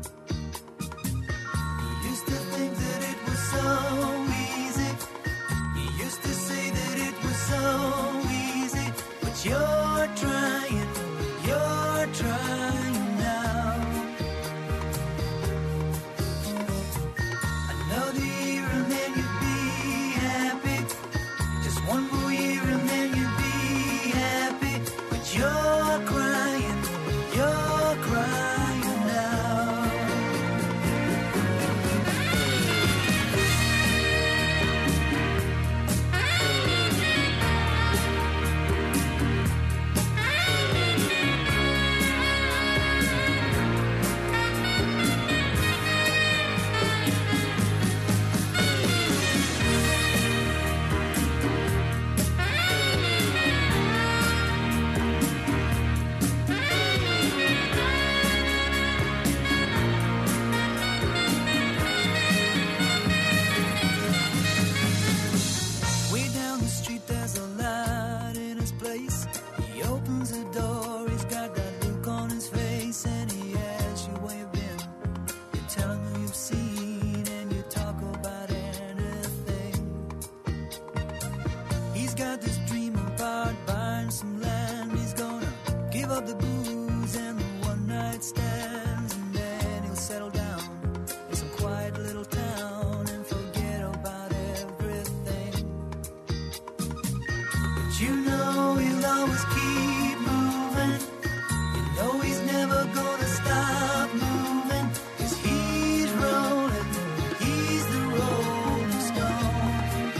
M: You used to think that it was so easy. You used to say that it was so easy, but you're trying now. Another year and then you'd be happy. Just one more year and then you'd be happy. But you're crying now. Way down the street there's a light in his place. He opens the door, he's got that look on his face, and he asks you where you've been. You tell him who you've seen, and you talk about anything. He's got this dream about buying some land. He's gonna give up the booze and the one night stands, and then he'll settle down in some quiet little town and forget about everything. But you know he'll always keep moving. You know he's never gonna stop moving, 'cause he's rolling, he's the rolling stone.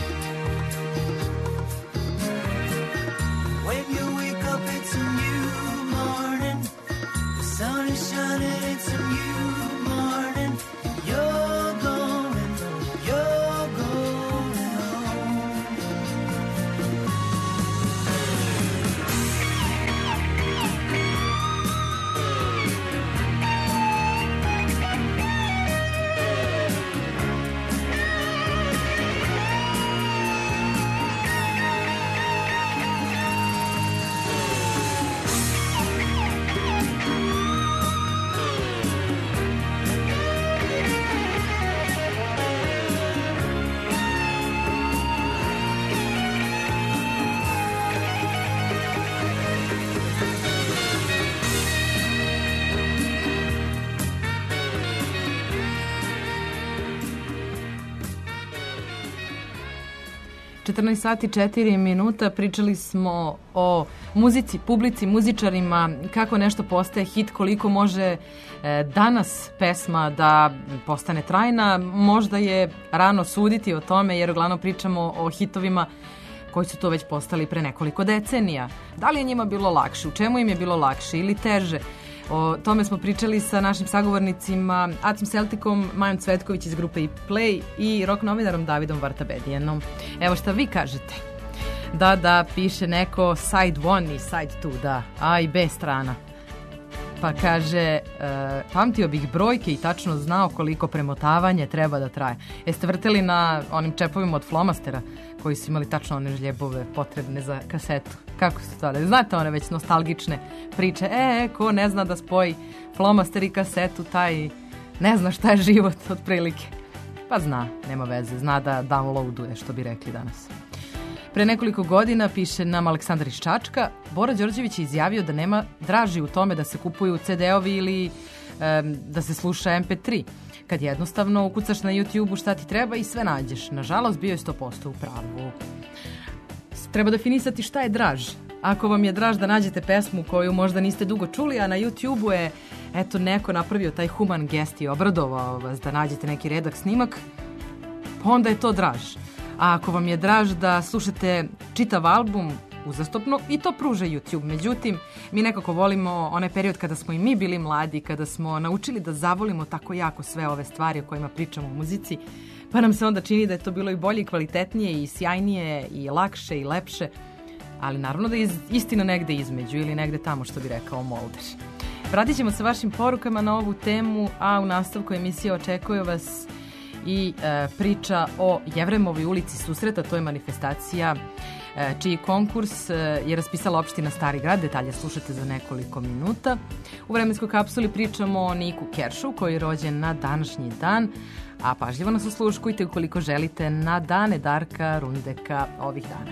M: When you wake up it's a new morning. The sun is shining, it's a new morning. You're going home.
A: sati i 4 minuta. Pričali smo o muzici, publici, muzičarima, kako nešto postaje hit, koliko može danas pesma da postane trajna. Možda je rano suditi o tome, jer uglavnom pričamo o hitovima koji su to već postali pre nekoliko decenija. Da li je njima bilo lakše? U čemu im je bilo lakše ili teže? O tome smo pričali sa našim sagovornicima Acom Celticom, Majom Cvetković iz grupe Play i rock novinarom Davidom Vartabedijanom. Evo šta vi kažete. Da, piše neko side 1 i side 2, da, A i B strana. Pa kaže, pamtio bih brojke i tačno znao koliko premotavanje treba da traje. Jeste vrteli na onim čepovima od flomastera koji su imali tačno one žljebove potrebne za kasetu? Kako su to? Znate one već nostalgične priče. Ko ne zna da spoji flomaster i kasetu, taj ne zna šta je život otprilike. Pa zna, nema veze, zna da downloaduje, što bi rekli danas. Pre nekoliko godina, piše nam Aleksandar iz Čačka, Bora Đorđević je izjavio da nema draži u tome da se kupuju CD-ovi ili da se sluša MP3. Kad jednostavno ukucaš na YouTube-u šta ti treba i sve nađeš. Nažalost, bio je 100% u pravu. Treba definisati šta je draž. Ako vam je draž da nađete pesmu koju možda niste dugo čuli, a na YouTube-u je neko napravio taj human gest i obradovao vas da nađete neki redak snimak, pa onda je to draž. A ako vam je draž da slušate čitav album uzastopno, i to pruža YouTube. Međutim, mi nekako volimo onaj period kada smo i mi bili mladi, kada smo naučili da zavolimo tako jako sve ove stvari o kojima pričamo u muzici, pa nam se onda čini da je to bilo i bolje i kvalitetnije i sjajnije i lakše i lepše, ali naravno da je istina negde između ili negde tamo, što bi rekao Molder. Vratit ćemo se vašim porukama na ovu temu, a u nastavku emisije očekuje vas i priča o Jevremovoj ulici susreta. To je manifestacija čiji konkurs je raspisala opština Stari Grad. Detalje slušate za nekoliko minuta. U vremenskoj kapsuli pričamo o Niku Keršu koji je rođen na današnji dan, a pažljivo nas osluškujte ukoliko želite na dane Darka Rundeka ovih dana.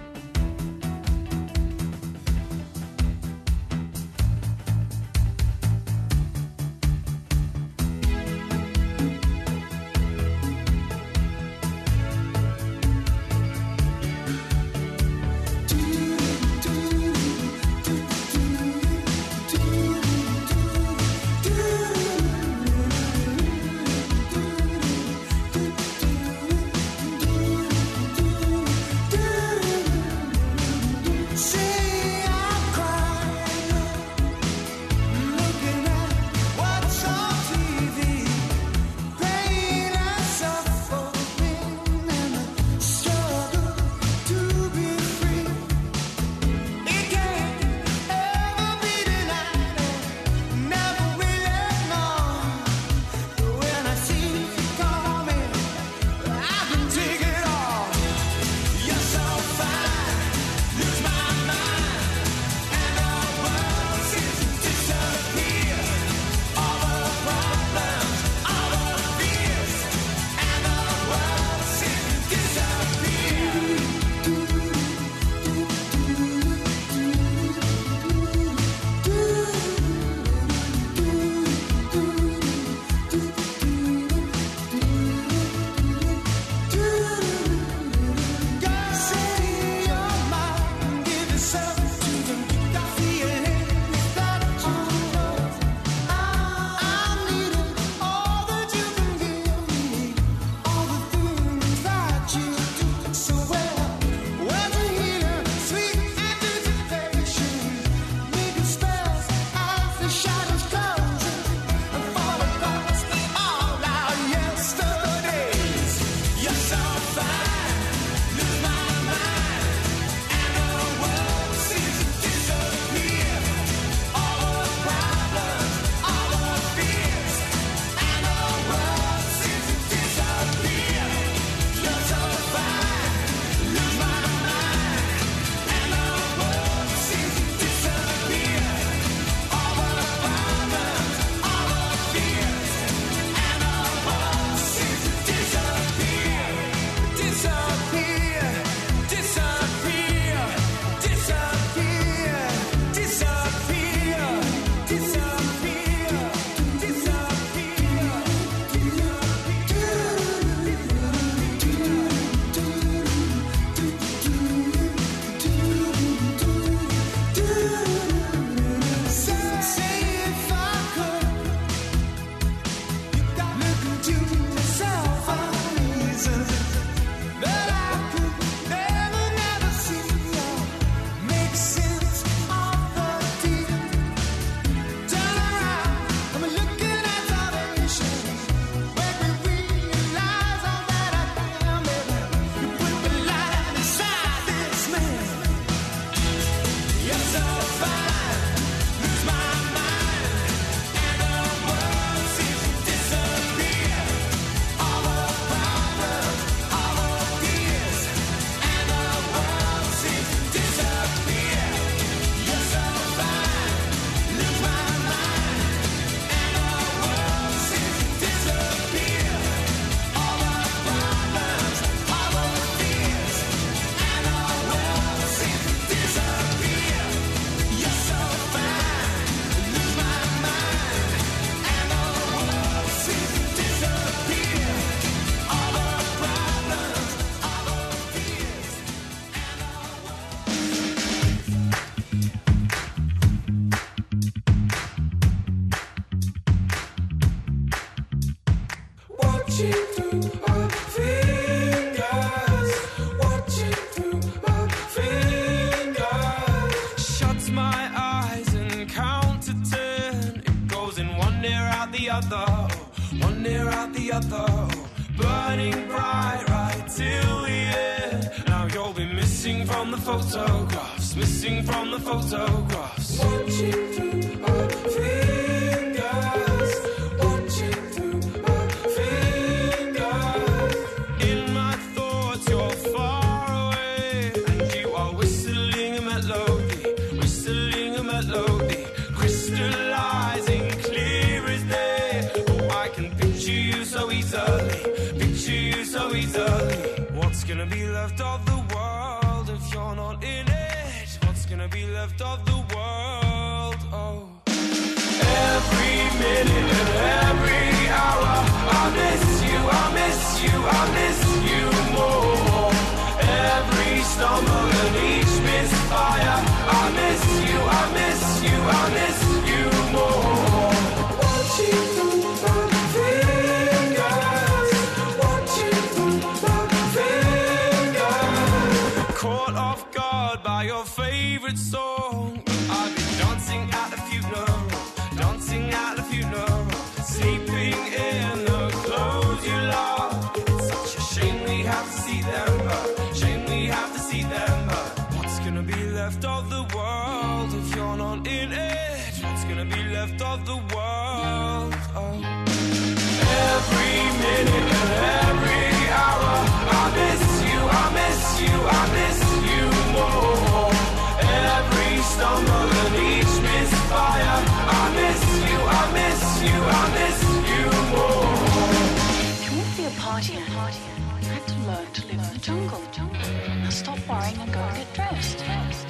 K: burning bright right till the end. Now you'll be missing from the photographs, missing from the photographs. Watching through our fingers, watching through our fingers.
L: gonna be left of the world if you're not in it? What's gonna be left of the world? Oh. Every minute and every hour, I miss you, I miss you, I miss you more. Every stumble and each misfire, I miss you, I miss you, I miss you more. Watching through my fingers, watching through my fingers. Caught off guard by your favorite song. I've been dancing at the funeral, dancing at the funeral, sleeping in the clothes you love. It's such a shame we have to see them, shame we have to see them. What's gonna be left of the world if you're not in it? What's gonna be left of the world? Oh. Every minute and every hour, I miss you, I miss you, I miss you more. Every stumble and each misfire, I miss you, I miss you, I miss you more.
N: It won't be a party. I have to learn to live in the jungle. Now stop worrying and go and get dressed.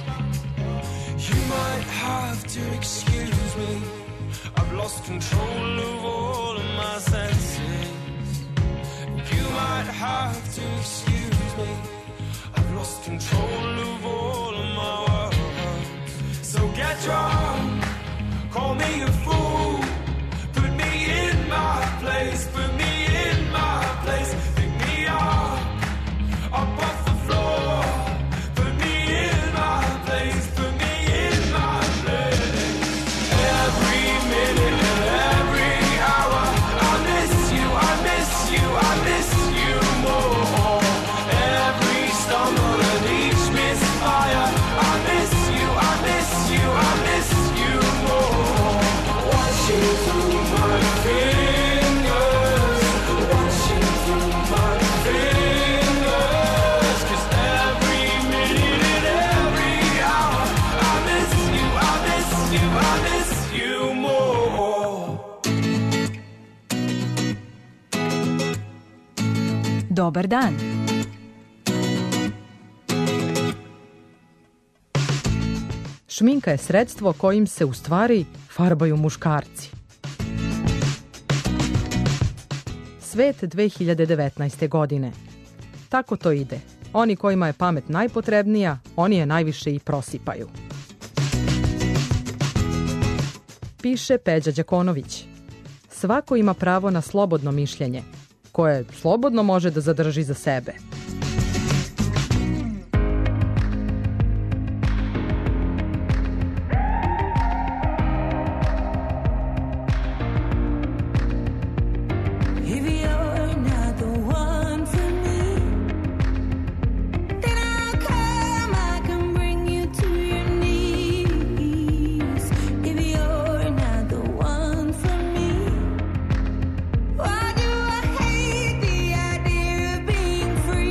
L: You might have to excuse me, I've lost control of all of my senses. You might have to excuse me, I've lost control of all of my world. So get drunk, call me a fool, put me in my place, put me in my place, pick me up off the floor, put me in my place, put me in my place. Every minute and every hour, I miss you, I miss you, I miss you more. Every stumble and each misfire, I miss you, I miss you, I miss you more. Watching through my fingers, watching through my fingers, 'cause every minute and every hour, I miss you, I miss you, I miss you more.
B: Dobar dan.
A: Šminka je sredstvo kojim se u stvari farbaju muškarci. Svet 2019. godine. Tako to ide. Oni kojima je pamet najpotrebnija, oni je najviše i prosipaju. Piše Peđa Đakonović. Svako ima pravo na slobodno mišljenje, koje slobodno može da zadrži za sebe.
M: If you're not the one for me, then I'll come, I can bring you to your knees. If you're not the one for me, why do I hate the idea of being free?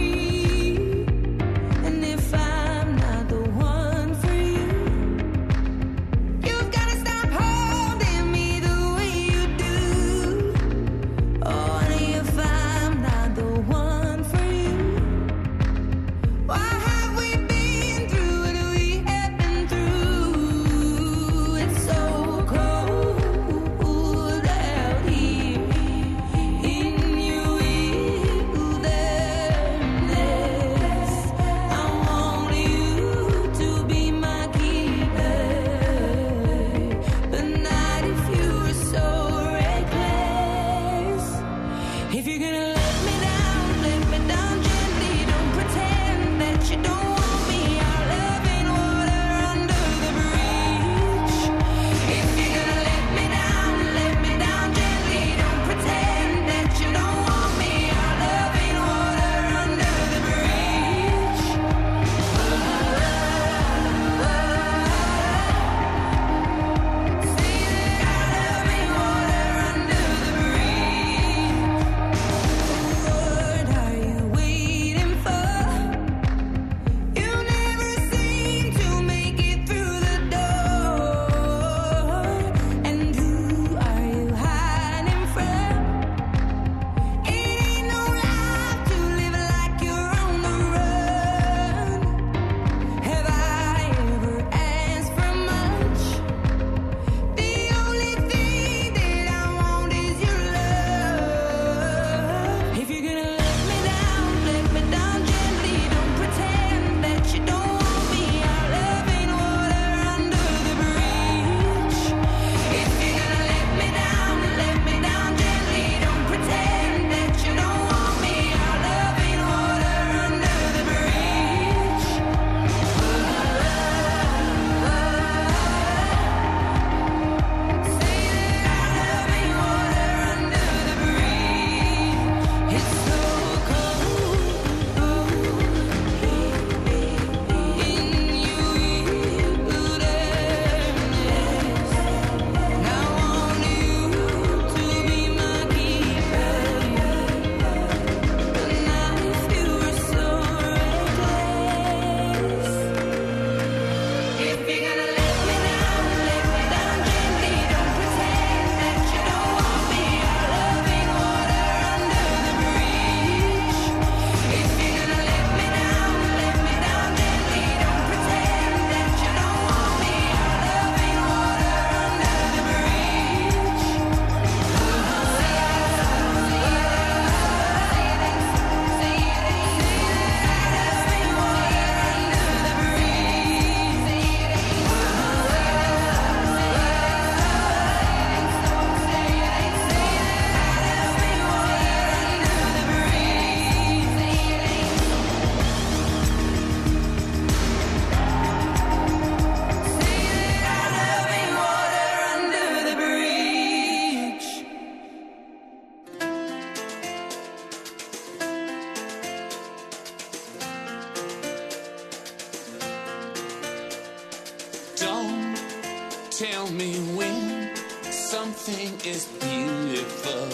K: tell me when something is beautiful.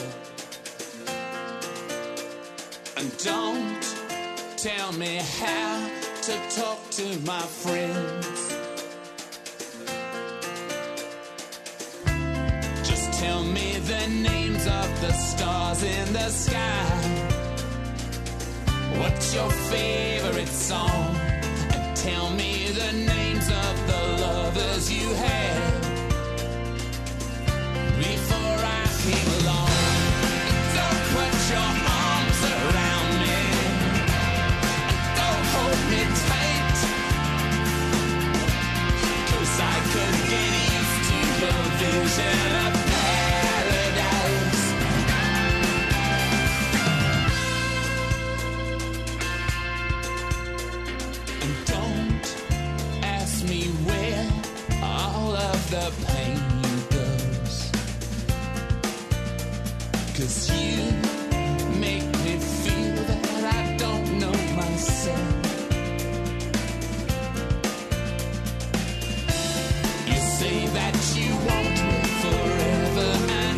K: And don't tell me how to talk to my friends. Just tell me the names of the stars in the sky. What's your favorite song? And tell me the names of the lovers you had before I came along. Don't put your arms around me, don't hold me tight, 'cause I could get used to your vision of paradise. And don't ask me where all of the pain goes, 'cause you make me feel that I don't know myself. You say that you want me forever, and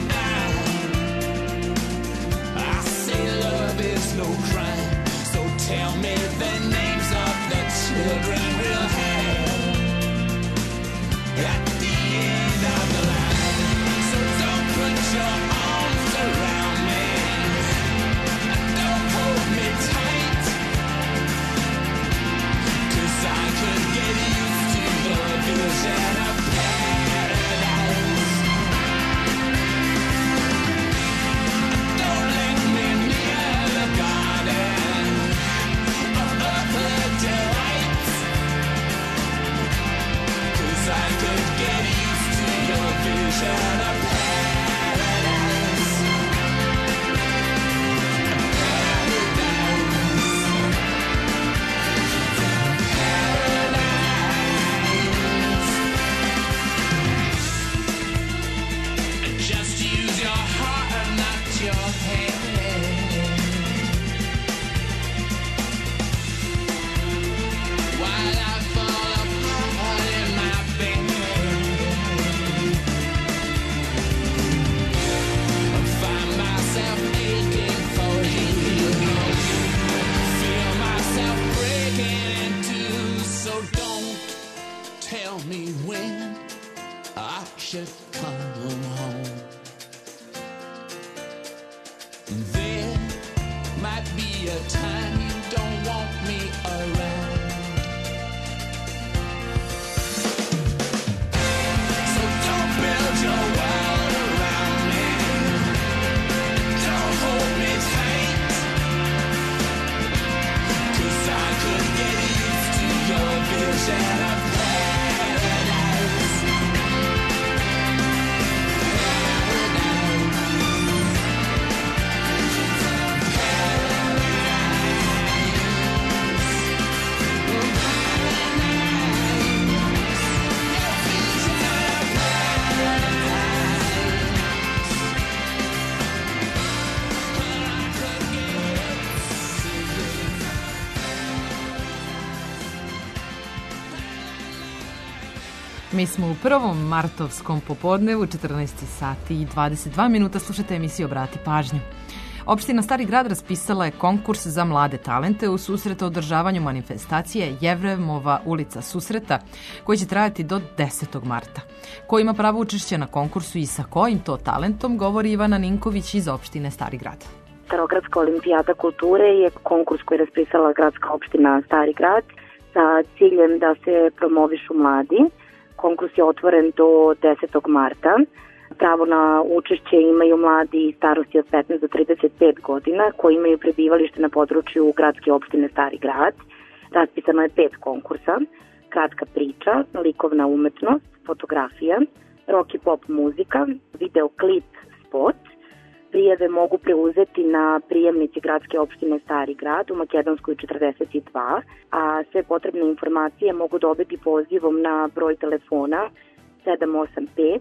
K: I say love is no crime. So tell me the names of the children we'll have at the end of the line. So don't put your arms around me, don't hold me tight, 'cause I could get used to the vision of paradise. Don't let me near the garden of other delights, 'cause I could get used to your vision of paradise. Just use your heart and not your head, while I fall apart in my bed. I find myself aching for you, feel myself breaking in two. So don't tell me when I should come home. There might be a time you don't want me around. So don't build your world around me, don't hold me tight, 'cause I could get used to your vision of paradise.
A: Mi smo u prvom martovskom popodnevu, 14 sati i 22 minuta, slušate emisiju Obrati pažnju. Opština Stari Grad raspisala je konkurs za mlade talente u susret o održavanju manifestacije Jevremova ulica susreta, koji će trajati do 10. marta. Ko ima pravo učešća na konkursu i sa kojim to talentom, govori Ivana Ninković iz opštine Stari Grad.
O: Starogradska olimpijada kulture je konkurs koji je raspisala gradska opština Stari Grad sa ciljem da se promovišu mladi. Konkurs je otvoren do 10. marta. Pravo na učešće imaju mladi starosti od 15 do 35 godina koji imaju prebivalište na području gradske opštine Stari Grad. Raspisano je 5 konkursa: kratka priča, likovna umetnost, fotografija, rock i pop muzika, videoklip, spot. Prijave mogu preuzeti na prijemnici gradske opštine Stari Grad u Makedonskoj 42, a sve potrebne informacije mogu dobiti pozivom na broj telefona 785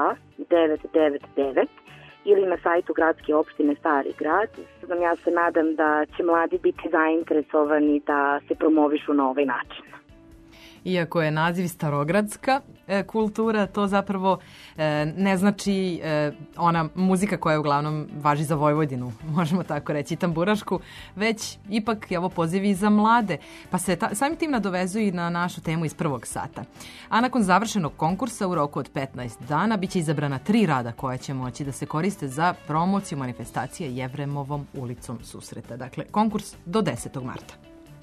O: 2999 ili na sajtu gradske opštine Stari Grad. Ja se nadam da će mladi biti zainteresovani da se promovišu na ovaj način.
A: Iako je naziv Starogradska, kultura, to zapravo ne znači ona muzika koja uglavnom važi za Vojvodinu, možemo tako reći, tamburašku, već ipak je ovo poziv i za mlade, pa se samim tim nadovezuje i na našu temu iz prvog sata. A nakon završenog konkursa u roku od 15 dana biće izabrana 3 rada koja će moći da se koriste za promociju manifestacije Jevremovom ulicom susreta. Dakle, konkurs do 10. marta.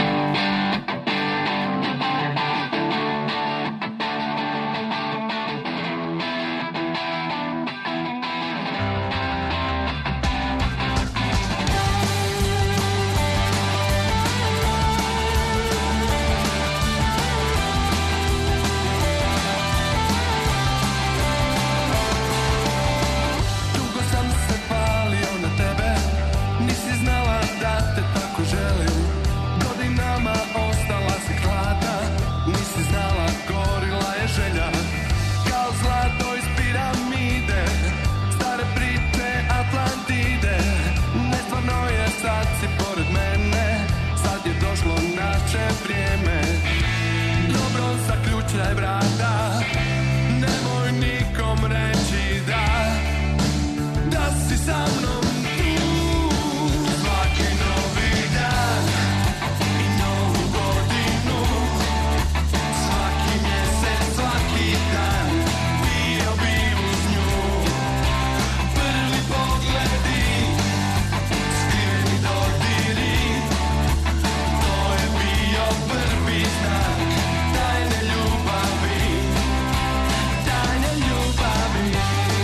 K: Dugo sam se palio na tebe, nisi znala da te tako želim. Godinama ostala si hladna, nisi znala, gorila je želja. Kao zlato iz piramide, stare priče Atlantide. Nestvarno je, sad si pored mene, sad je došlo naše vrijeme. Dobro, zaključaj vrata, nemoj nikom reći da si sa mnom tu. Svaki novi dan i novu godinu, svaki mjesec, svaki dan, bio bi uz nju. Prvi pogledi, skriveni dodiri, to je bio prvi znak tajne ljubavi, tajne ljubavi.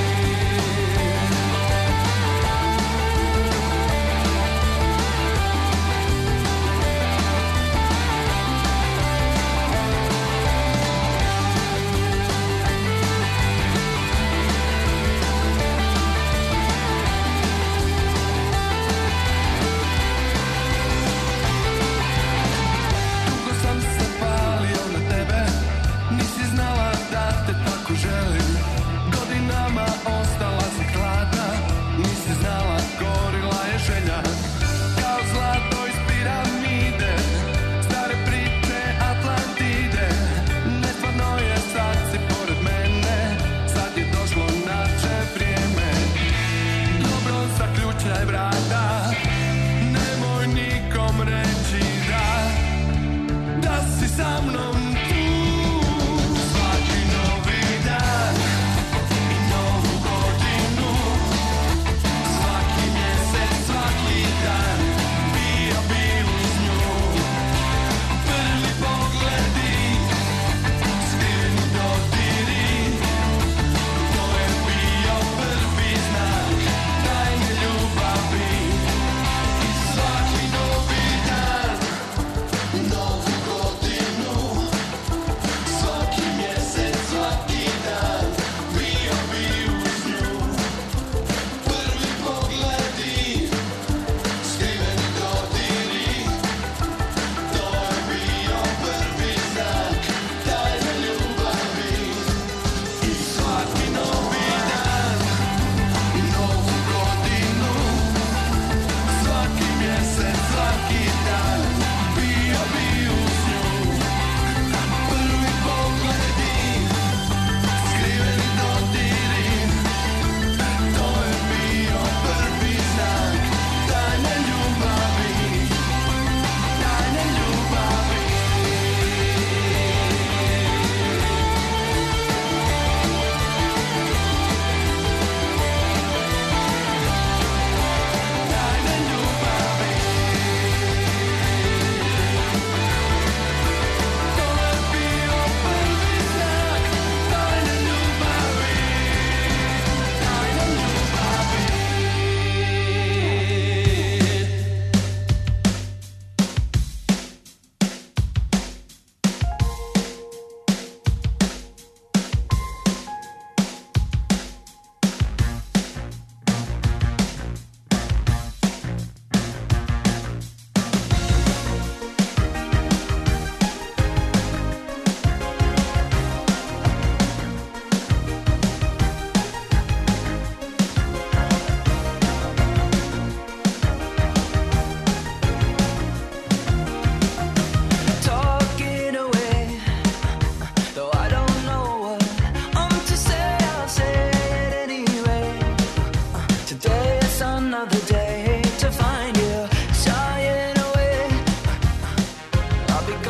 K: Dugo sam se palio na tebe, nisi znala da te tako želim. Godinama ostala si hladna, nisi znala, gorila je želja. Kao zlato iz piramide, stare priče Atlantide. Nestvarno je, sad si pored mene, sad je došlo naše vrijeme. Dobro, zaključaj vrata, nemoj nikom reći da si sa mnom tu. Svaki novi dan i novu godinu, svaki mjesec, svaki dan, bio bi uz nju. Prvi pogledi, skriveni dodiri, to je bio prvi znak tajne ljubavi. I svaki novi dan, novu godinu,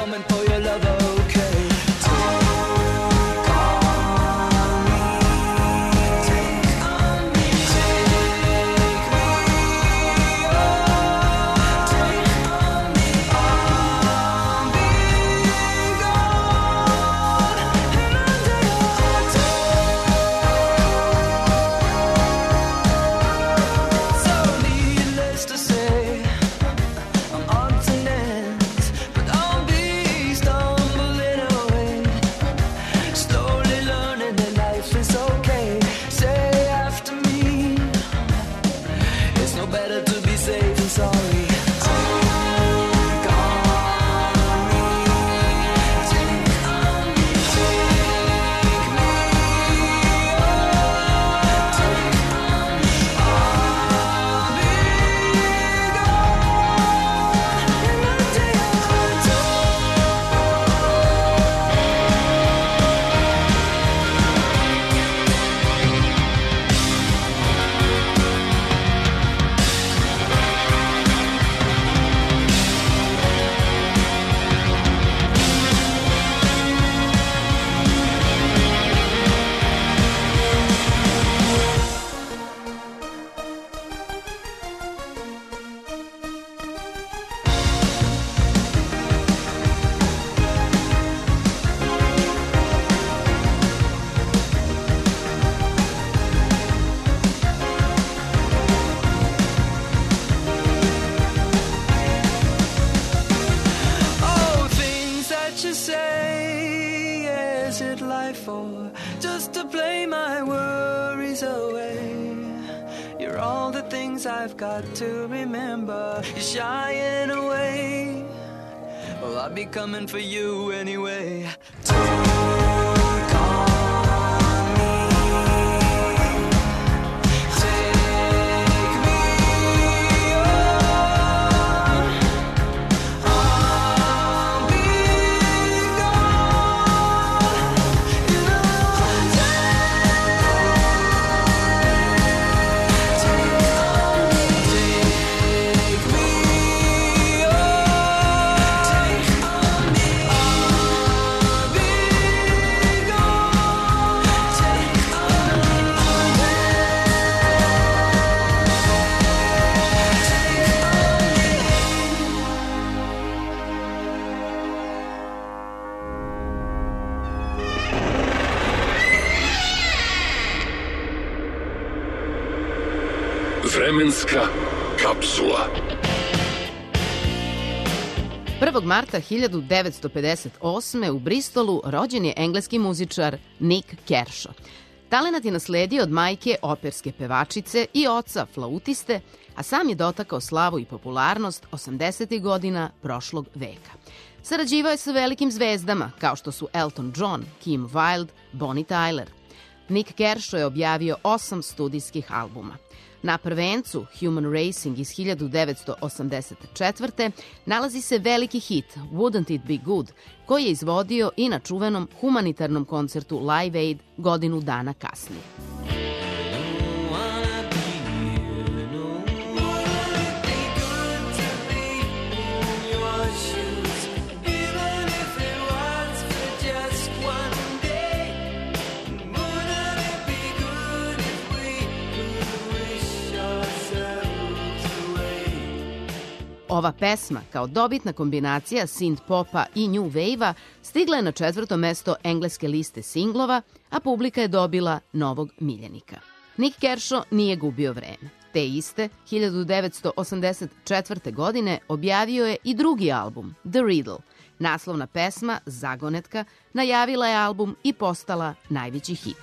M: coming for your love, okay? Just to play my worries away. You're all the things I've got to remember. You're shying away. Well, I'll be coming for you anyway.
H: Vremenska kapsula.
P: 1. marta 1958. u Bristolu rođen je engleski muzičar Nick Kershaw. Talenat je nasledio od majke operske pevačice i oca flautiste, a sam je dotakao slavu i popularnost 80. godina prošlog veka. Sarađivao je sa velikim zvezdama kao što su Elton John, Kim Wilde, Bonnie Tyler. Nick Kershaw je objavio 8 studijskih albuma. Na prvencu Human Racing iz 1984. nalazi se veliki hit Wouldn't It Be Good, koji je izvodio i na čuvenom humanitarnom koncertu Live Aid godinu dana kasnije. Ova pesma, kao dobitna kombinacija synth-popa i new wave-a, stigla je na 4. mesto engleske liste singlova, a publika je dobila novog miljenika. Nick Kershaw nije gubio vreme. Te iste, 1984. godine objavio je i drugi album, The Riddle. Naslovna pesma, Zagonetka, najavila je album i postala najveći hit.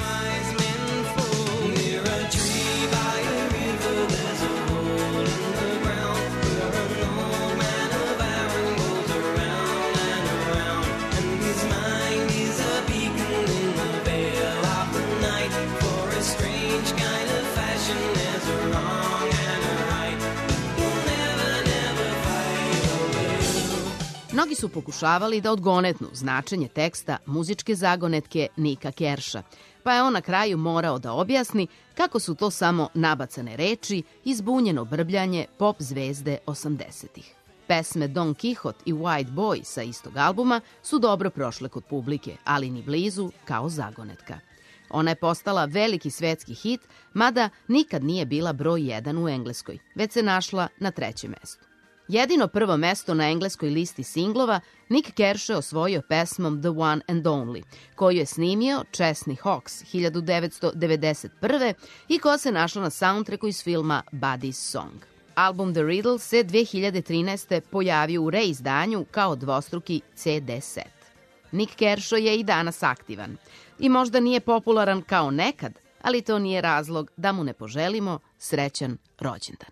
P: Mnogi su pokušavali da odgonetnu značenje teksta muzičke zagonetke Nicka Kershaw'a, pa je on na kraju morao da objasni kako su to samo nabacane reči i zbunjeno brbljanje pop zvezde 80-ih. Pesme Don Quixote i White Boy sa istog albuma su dobro prošle kod publike, ali ni blizu kao Zagonetka. Ona je postala veliki svetski hit, mada nikad nije bila broj 1 u Engleskoj, već se našla na 3. mestu. Jedino prvo mesto na engleskoj listi singlova Nick Kershaw osvojio pesmom The One and Only, koju je snimio Chesney Hawkes 1991. i koja se našla na soundtracku iz filma Buddy's Song. Album The Riddle se 2013. pojavio u reizdanju kao dvostruki CD set. Nick Kershaw je i danas aktivan i možda nije popularan kao nekad, ali to nije razlog da mu ne poželimo srećan rođendan.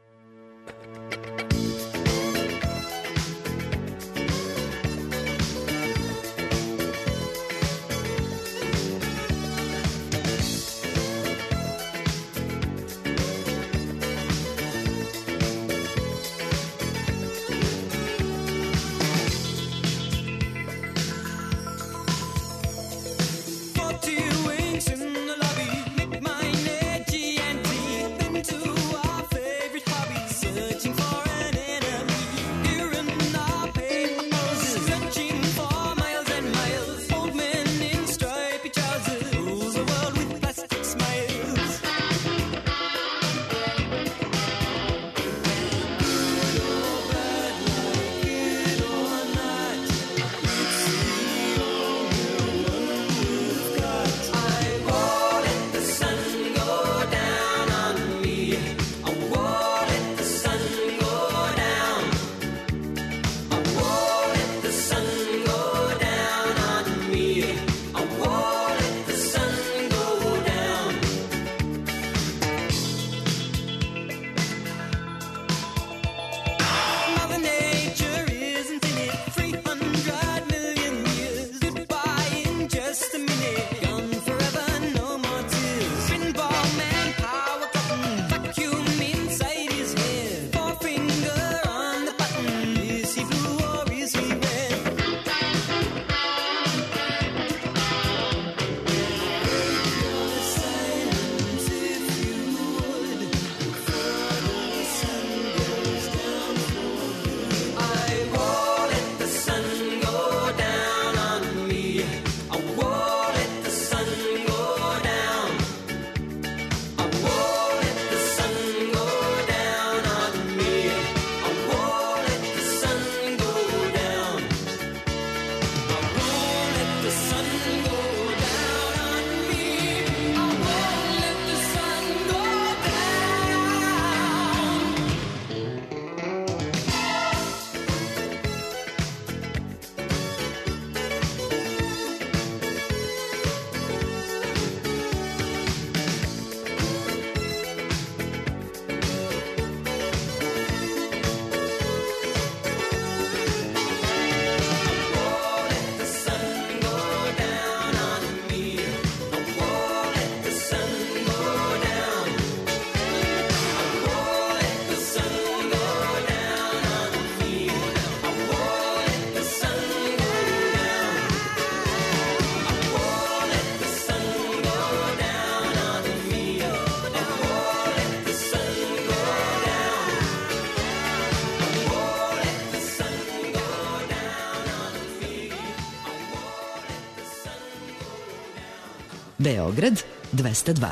Q: Beograd 202.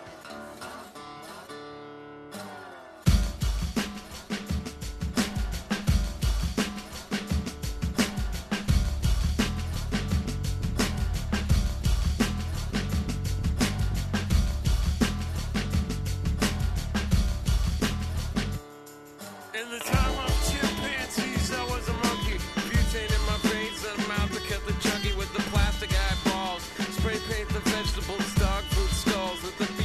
K: In the time of chimpanzees, I was a monkey. Butane in my veins, and mouth to cut the chunky with the plastic eyeballs. Spray paint the vegetables, dog food stalls with the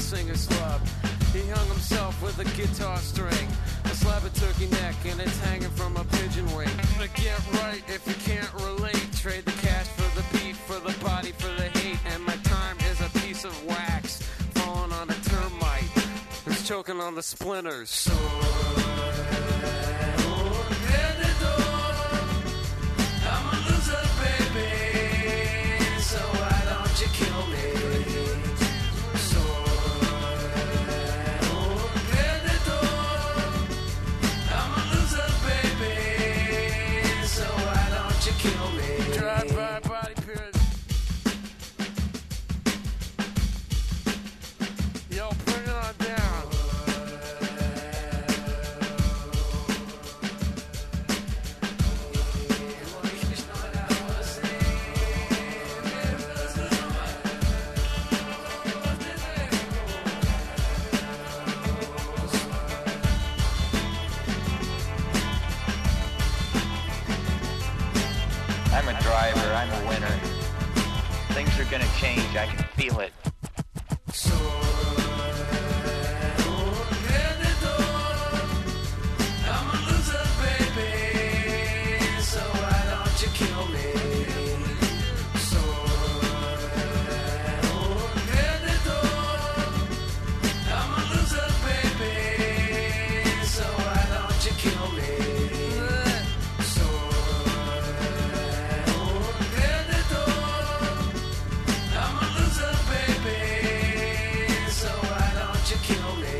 Q: singer's club. He hung himself with a guitar string, a slab of turkey neck, and it's hanging from a pigeon wing. But get right if you can't relate. Trade the cash for the beat, for the body, for the hate. And my time is a piece of wax falling on a termite who's choking on the splinters. I'm a loser, baby, so why don't you kill me? I'm a loser, baby, so why don't you kill me? Drive-by body period. Yo, bring it on down.
R: I'm a driver, I'm a winner. Things are gonna change, I can feel it.
Q: I'm a loser, baby, so why don't you kill me? I'm a loser, baby, so why don't you kill me? I'm a loser, baby, so why don't you kill me?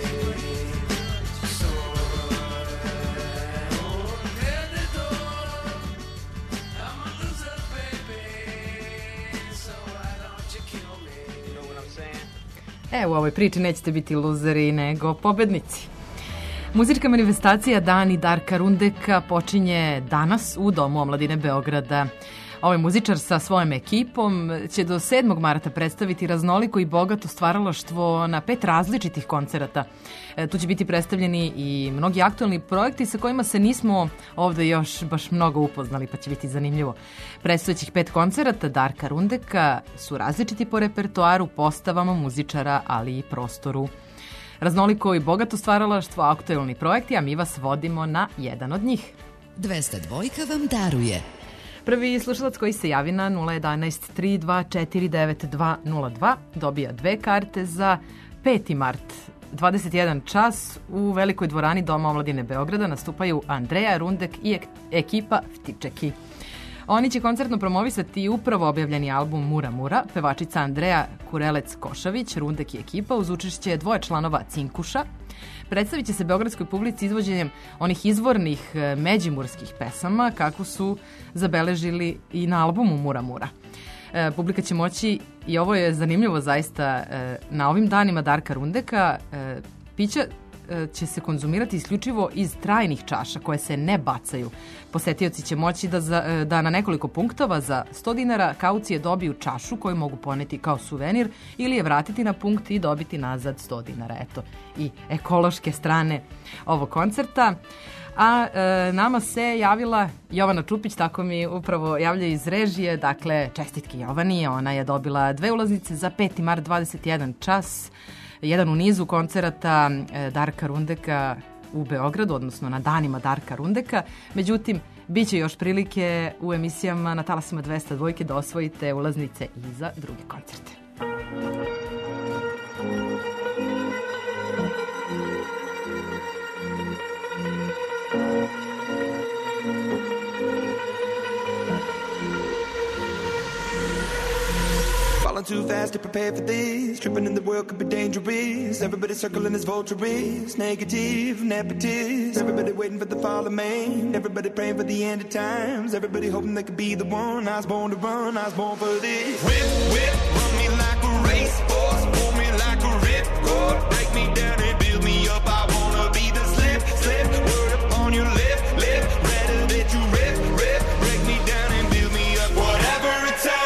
Q: I'm a loser, baby, so why don't you kill me?
R: You know what I'm saying?
A: U ovoj priči nećete biti luzeri, nego pobednici. Muzička manifestacija Dani Darka Rundeka počinje danas u Domu omladine Beograda. Ovaj muzičar sa svojom ekipom će do 7. marta predstaviti raznoliko i bogato stvaralaštvo na 5 različitih koncerata. Tu će biti predstavljeni i mnogi aktualni projekti sa kojima se nismo ovde još baš mnogo upoznali, pa će biti zanimljivo. Predstojećih 5 koncerata Darka Rundeka su različiti po repertoaru, postavama muzičara, ali i prostoru. Raznoliko i bogato stvaralaštvo, aktualni projekti, a mi vas vodimo na jedan od njih.
S: 202 vam daruje.
A: Prvi slušalac koji se javi na 011 324 9202 dobija 2 karte za 5. mart. 21 čas u velikoj dvorani Doma omladine Beograda nastupaju Andreja Rundek i ekipa Vtičeki. Oni će koncertno promovisati upravo objavljeni album Mura Mura, pevačica Andreja Kurelec-Košavić, Rundek i ekipa uz učešće 2 članova Cinkuša. Predstavit će se beogradskoj publici izvođenjem onih izvornih međimurskih pesama kako su zabeležili i na albumu Mura Mura. Publika će moći, i ovo je zanimljivo zaista, na ovim danima Darka Rundeka pića će se konzumirati isključivo iz trajnih čaša koje se ne bacaju. Posetioci će moći da na nekoliko punktova za 100 dinara kaucije dobiju čašu koju mogu poneti kao suvenir ili je vratiti na punkt i dobiti nazad 100 dinara. Eto, i ekološke strane ovog koncerta. A nama se javila Jovana Čupić, tako mi upravo javlja iz režije, dakle čestitke Jovani, ona je dobila 2 ulaznice za 5. mart 21 čas, jedan u nizu koncerata Darka Rundeka u Beogradu, odnosno na danima Darka Rundeka. Međutim, bit će još prilike u emisijama na talasima 202 da osvojite ulaznice i za druge koncerte.
L: Falling too fast to prepare for this. Tripping in the world could be dangerous. Everybody circling as vultures. Negative, nepotist. Everybody waiting for the fall of man. Everybody praying for the end of times. Everybody hoping they could be the one. I was born to run, I was born for this. Whip, whip, run me like a racehorse. Pull me like a ripcord. Break me down and build me up. I wanna be the slip, slip. Word upon your lip, lip. Rather that you rip, rip. Break me down and build me up. Whatever it takes.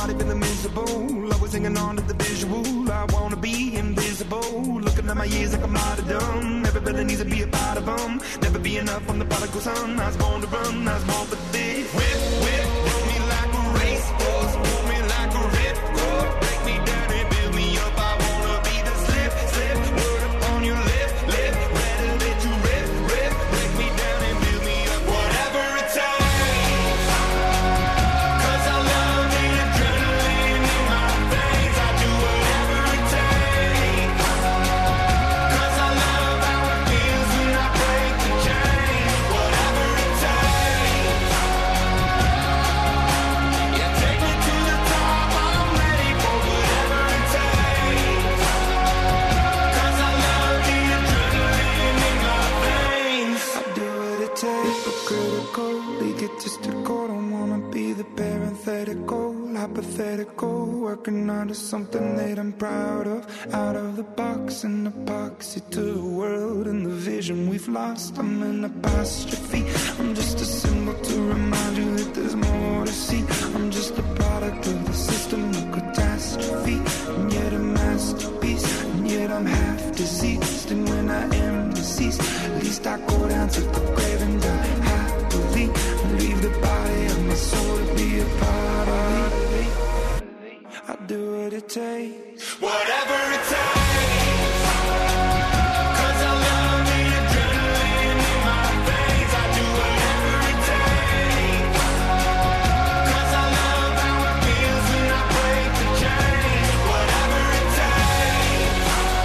L: body feeling miserable. Always hanging on to the visual. I wanna be invisible. Looking at my years like I'm martyrdom. Everybody needs to be a part of them. Never be enough from the prodigal son. I was born to run, I was born for this. Whip, whip, roll me like a racehorse. Roll me like a ripcord. Break me down and build me up. I wanna be the slip, slip. Word up on your lip, lip. Rather let you rip, rip. Break me down and build me up. Whatever it takes. 'Cause I love the adrenaline in my veins. I do whatever it takes. 'Cause I love how it feels when I break the chain. Whatever it takes. Yeah, take me to the top. I'm ready for whatever it takes. 'Cause I love the adrenaline in my veins. I do what it takes, but critical, egotistical. Don't wanna be the parenthetical, hypothetical. Working out of something that I'm proud of. Out of the box, an epoxy to the world and the vision we've lost. I'm an apostrophe. I'm just a symbol to remind you that there's more to see. I'm just a product of the system of catastrophe, and yet a masterpiece. And yet I'm half diseased, and when I am deceased, at least I go down to the grave and die happily. Leave the body of my soul to be a part of me. I do what it takes. Whatever it takes. 'Cause I love the adrenaline in my veins. I do whatever it takes. 'Cause I love how it feels when I break the chain. Whatever it takes.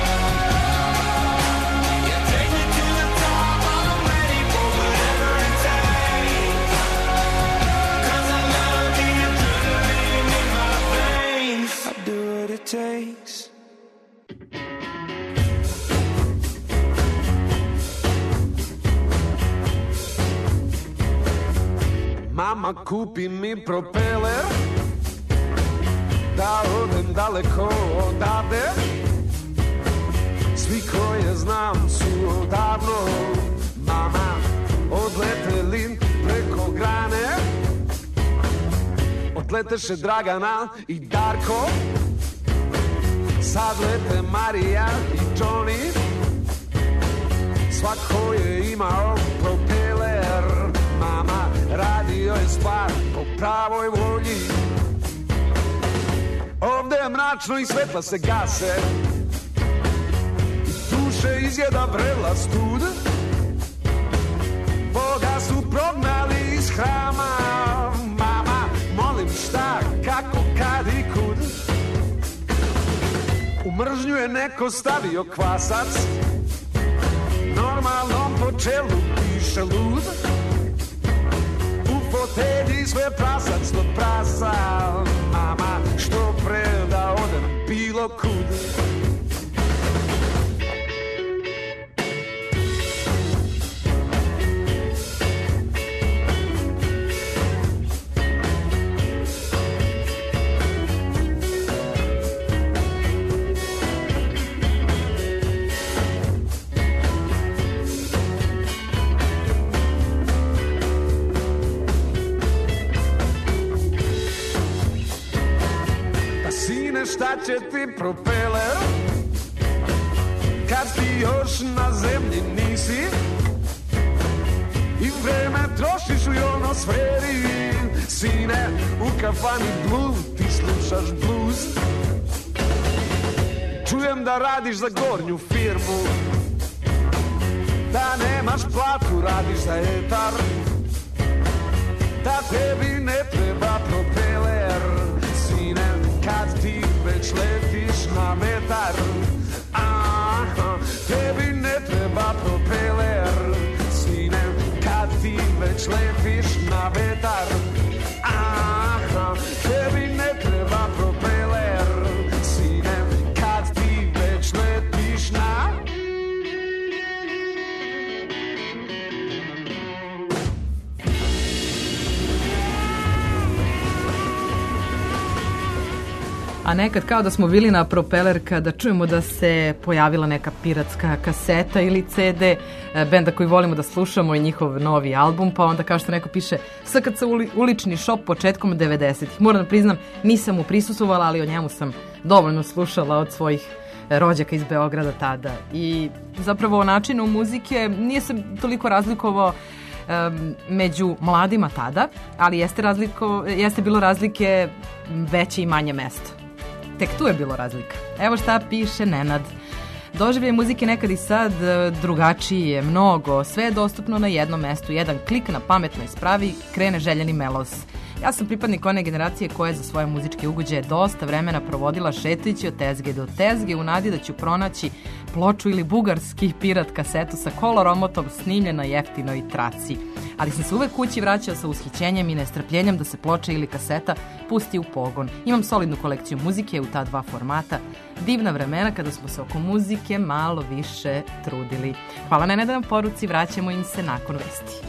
L: Yeah, take me to the top. I'm ready for whatever it takes. 'Cause I love the adrenaline in my veins. I do what it takes.
T: Mama, kupi mi propeler da odem daleko odavde. Svi koje znam su odavno, mama, odleteli preko grane. Odleteše Dragana i Darko, sad lete Marija i Johnny. Svako je imao propeler, mama, radio je stvar po pravoj volji. Ovde je mračno i svetla se gase, i duše izjeda vrela stud. Boga su prognali iz hrama, mama, molim šta, kako, kad i kud. U mržnju je neko stavio kvasac, normalnom po čelu piše lud. U fotelji sve prasac do prasa, mama, što pre da odem bilo kud. Šta će ti propeler kad ti još na zemlji nisi i vreme trošiš u ionosferi? Sine, u kafani Blue ti slušaš blues. Čujem da radiš za gornju firmu, da nemaš platu, radiš za etar, da tebi ne treba propeler. Sine, kad ti već letiš na vetar, aha, tebi ne treba propeler. Sine, kad ti već letiš na vetar, aha, tebi ne treba propeler. Sine, kad ti već letiš na...
A: A nekad kao da smo bili na propelerka da čujemo da se pojavila neka piratska kaseta ili CD benda koji volimo da slušamo i njihov novi album, pa onda kao što neko piše SKC ulični šop početkom 90-ih. Moram da priznam, nisam mu prisustvovala, ali o njemu sam dovoljno slušala od svojih rođaka iz Beograda tada. I zapravo o načinu muzike nije se toliko razlikovao među mladima tada, ali jeste bilo razlike veće i manje mesto. Tek tu je bilo razlika. Evo šta piše Nenad. Doživljaj muzike nekad i sad drugačiji je mnogo. Sve je dostupno na jednom mestu. Jedan klik na pametnoj spravi krene željeni melos. Ja sam pripadnik one generacije koja je za svoje muzičke ugođaje dosta vremena provodila šetajući od tezge do tezge u nadi da ću pronaći ploču ili bugarski pirat kasetu sa koloromotom snimljena jeftinoj traci. Ali sam se uvek kući vraćao sa ushićenjem i nestrpljenjem da se ploča ili kaseta pusti u pogon. Imam solidnu kolekciju muzike u ta dva formata. Divna vremena kada smo se oko muzike malo više trudili. Hvala Nenada na poruci, vraćamo im se nakon vesti.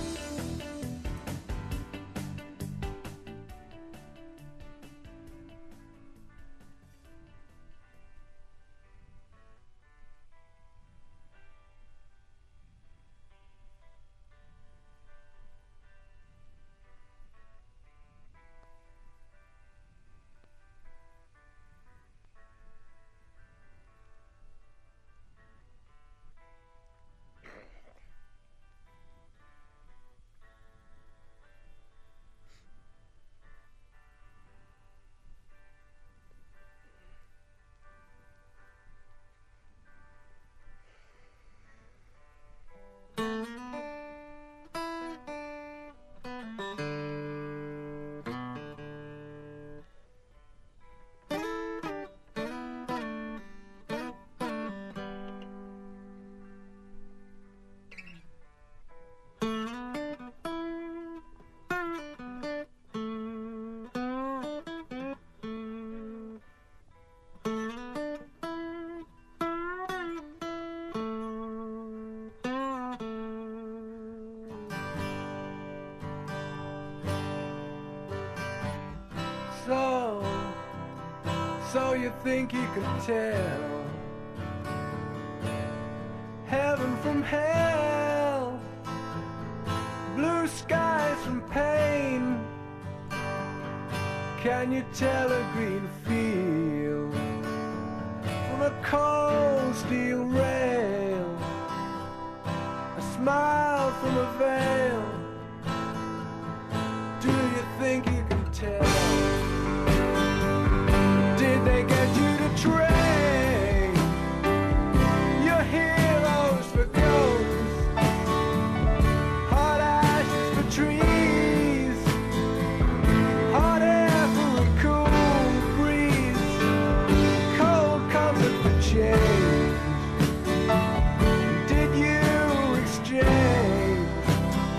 K: So you think you can tell heaven from hell, blue skies from pain? Can you tell a green field from a cold steel rail, a smile from a veil? Do you think you can tell? Did they get you to train your heroes for ghosts, hot ashes for trees, hot air for a cool breeze, cold comfort for change? Did you exchange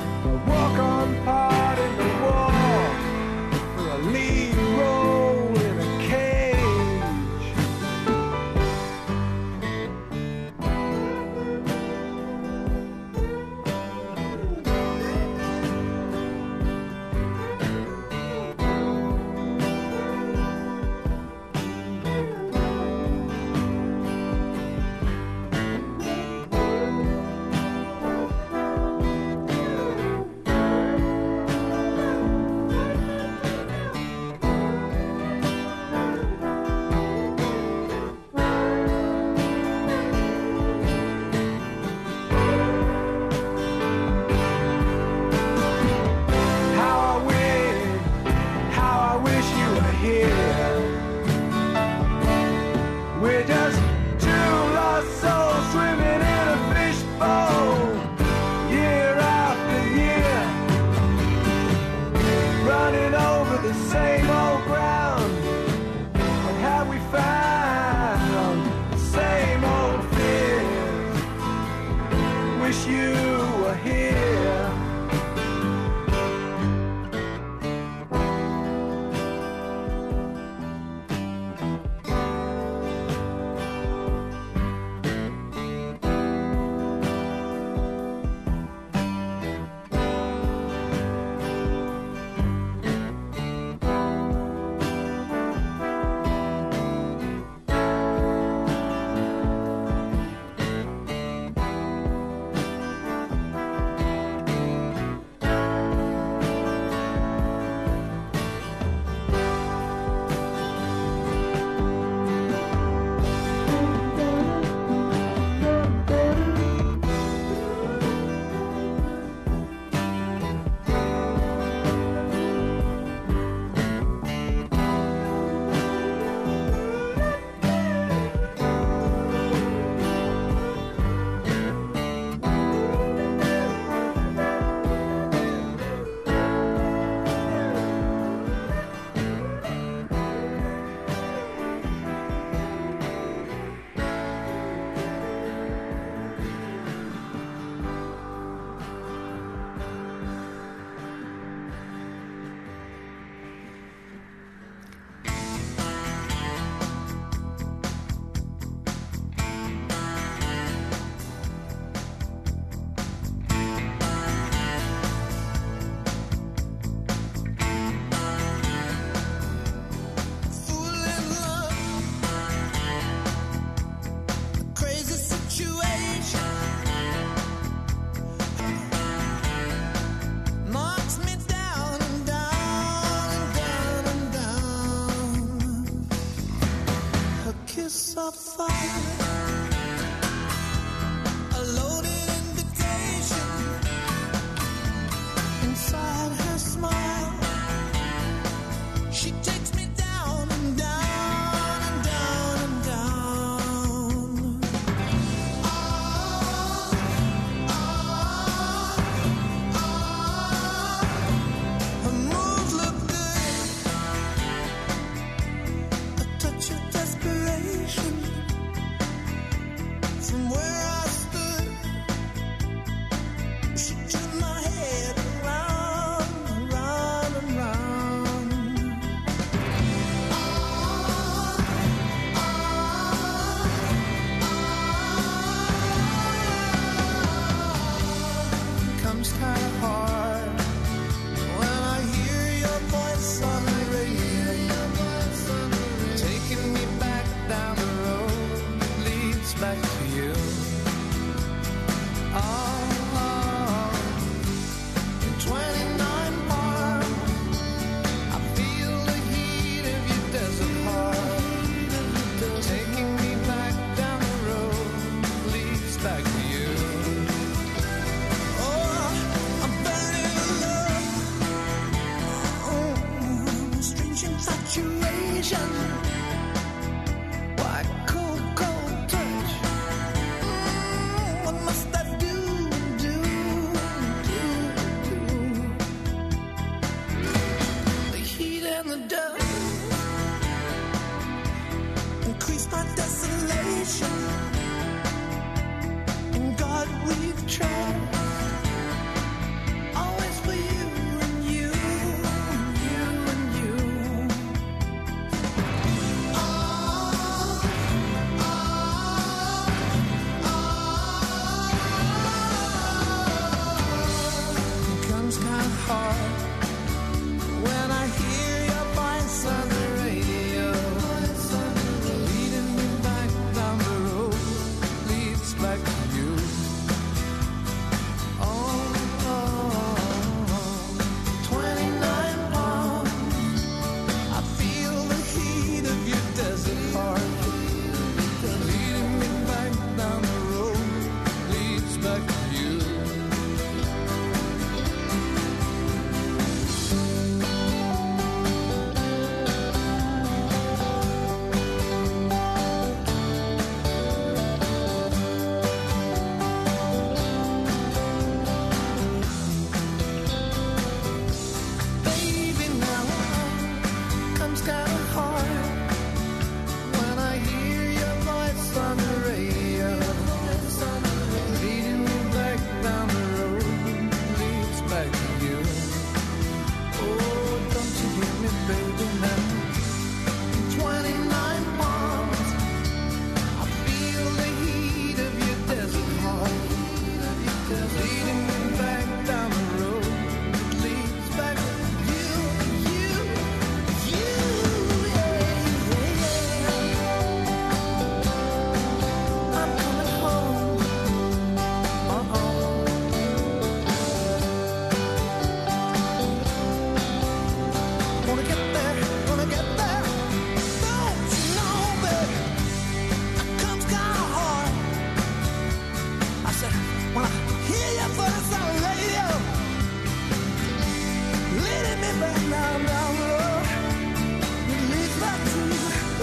M: of fire, a loaded invitation inside her smile. She takes me down and down and down and down. Her moves look good, a touch of desperation. From where I stood, she turned my head around, around and round. Comes kind of hard when I hear your voice on the radio, taking me back down the road that leads back to you. Oh, in 29 Palms, I feel the heat of your desert heart, taking me back down the road that leads back to you. Oh, I'm burning in love. Oh, strange infatuation. Why cold, cold touch? What must I do? The heat and the dust increase my desolation. In God we've tried. Always for you and you, you and you. It comes kind of hard when I hear your voice on the radio, leading me back down the road, leads back to you. Oh, 29 Palms, I feel the heat of your desert heart, leading me back down the road, leads back to you. Baby, now comes kind of hard when I hear your voice on the radio, leading me back down the road, leads back to you. Oh, don't you hear me, baby, now? 29 Palms, I feel the heat of your desert heart, leading me back down the road, leads back to you, you, you, yeah. I'm coming home. Gonna get there, gonna get there. Don't you know, baby, it comes kind of hard. I said, when I hear your voice on the radio, leading me back down the road, it leads back to you.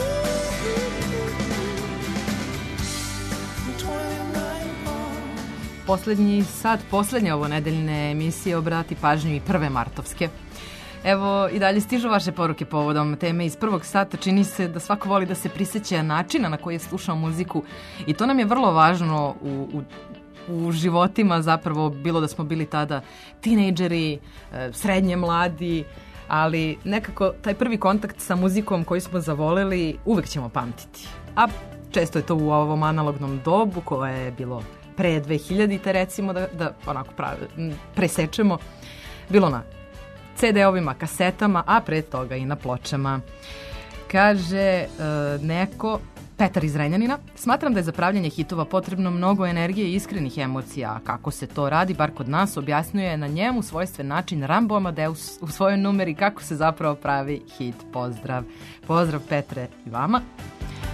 M: 29 Palms.
A: Poslednji sat, poslednja ovo nedeljne emisije Obrati pažnju i prve martovske. Evo, i dalje stižu vaše poruke povodom teme iz prvog sata. Čini se da svako voli da se prisjeća načina na koji je slušao muziku i to nam je vrlo važno u životima, zapravo, bilo da smo bili tada tinejdžeri, srednje mladi, ali nekako taj prvi kontakt sa muzikom koji smo zavoleli uvek ćemo pamtiti. A često je to u ovom analognom dobu koje je bilo pre 2000-te, recimo, da onako presečemo, bilo na CD-ovima, kasetama, a pre toga i na pločama. Kaže neko, Petar iz Renjanina, smatram da je za pravljanje hitova potrebno mnogo energije i iskrenih emocija. A kako se to radi, bar kod nas, objasnjuje na njemu svojstven način Rambo Amadeus u svojoj numeri kako se zapravo pravi hit. Pozdrav. Pozdrav Petre i vama.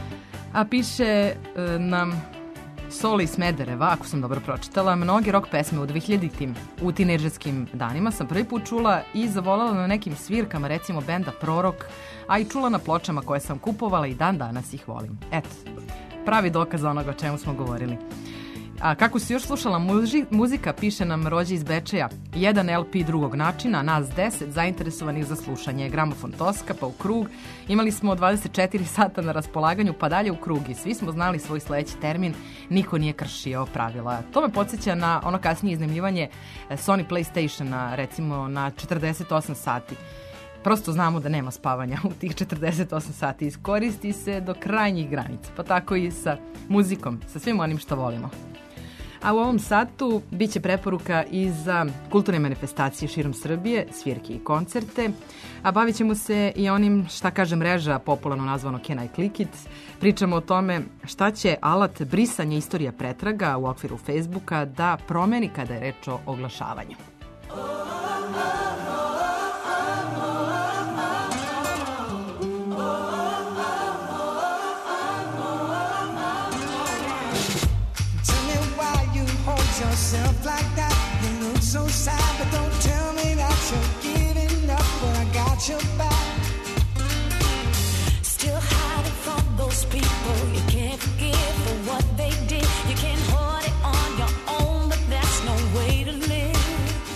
A: A piše nam Soli Smedereva, ako sam dobro pročitala, mnoge rock pesme u 2000-tim, u tinejdžerskim danima sam prvi put čula i zavoljela na nekim svirkama, recimo benda Prorok, a i čula na pločama koje sam kupovala i dan danas ih volim. Eto, pravi dokaz onoga o čemu smo govorili. A kako si još slušala muzika, piše nam Rođe iz Bečeja, jedan LP drugog načina, nas 10 zainteresovanih za slušanje, gramofon Toska, pa u krug. Imali smo 24 sata na raspolaganju, pa dalje u krug i svi smo znali svoj sledeći termin, niko nije kršio pravila. To me podsjeća na ono kasnije iznajmljivanje Sony PlayStationa, recimo na 48 sati. Prosto znamo da nema spavanja u tih 48 sati, iskoristi se do krajnjih granica, pa tako i sa muzikom, sa svim onim što volimo. A u ovom satu bit će preporuka i za kulturne manifestacije širom Srbije, svirke i koncerte, a bavit ćemo se i onim, šta kaže mreža, popularno nazvano Can I Click It. Pričamo o tome šta će alat brisanja istorija pretraga u okviru Facebooka da promeni kada je reč o oglašavanju.
K: Yourself like that, you look so sad, but don't tell me that you're giving up when I got your back.
U: Still hiding from those people you can't forgive for what they did. You can't hold it on your own, but that's no way to live.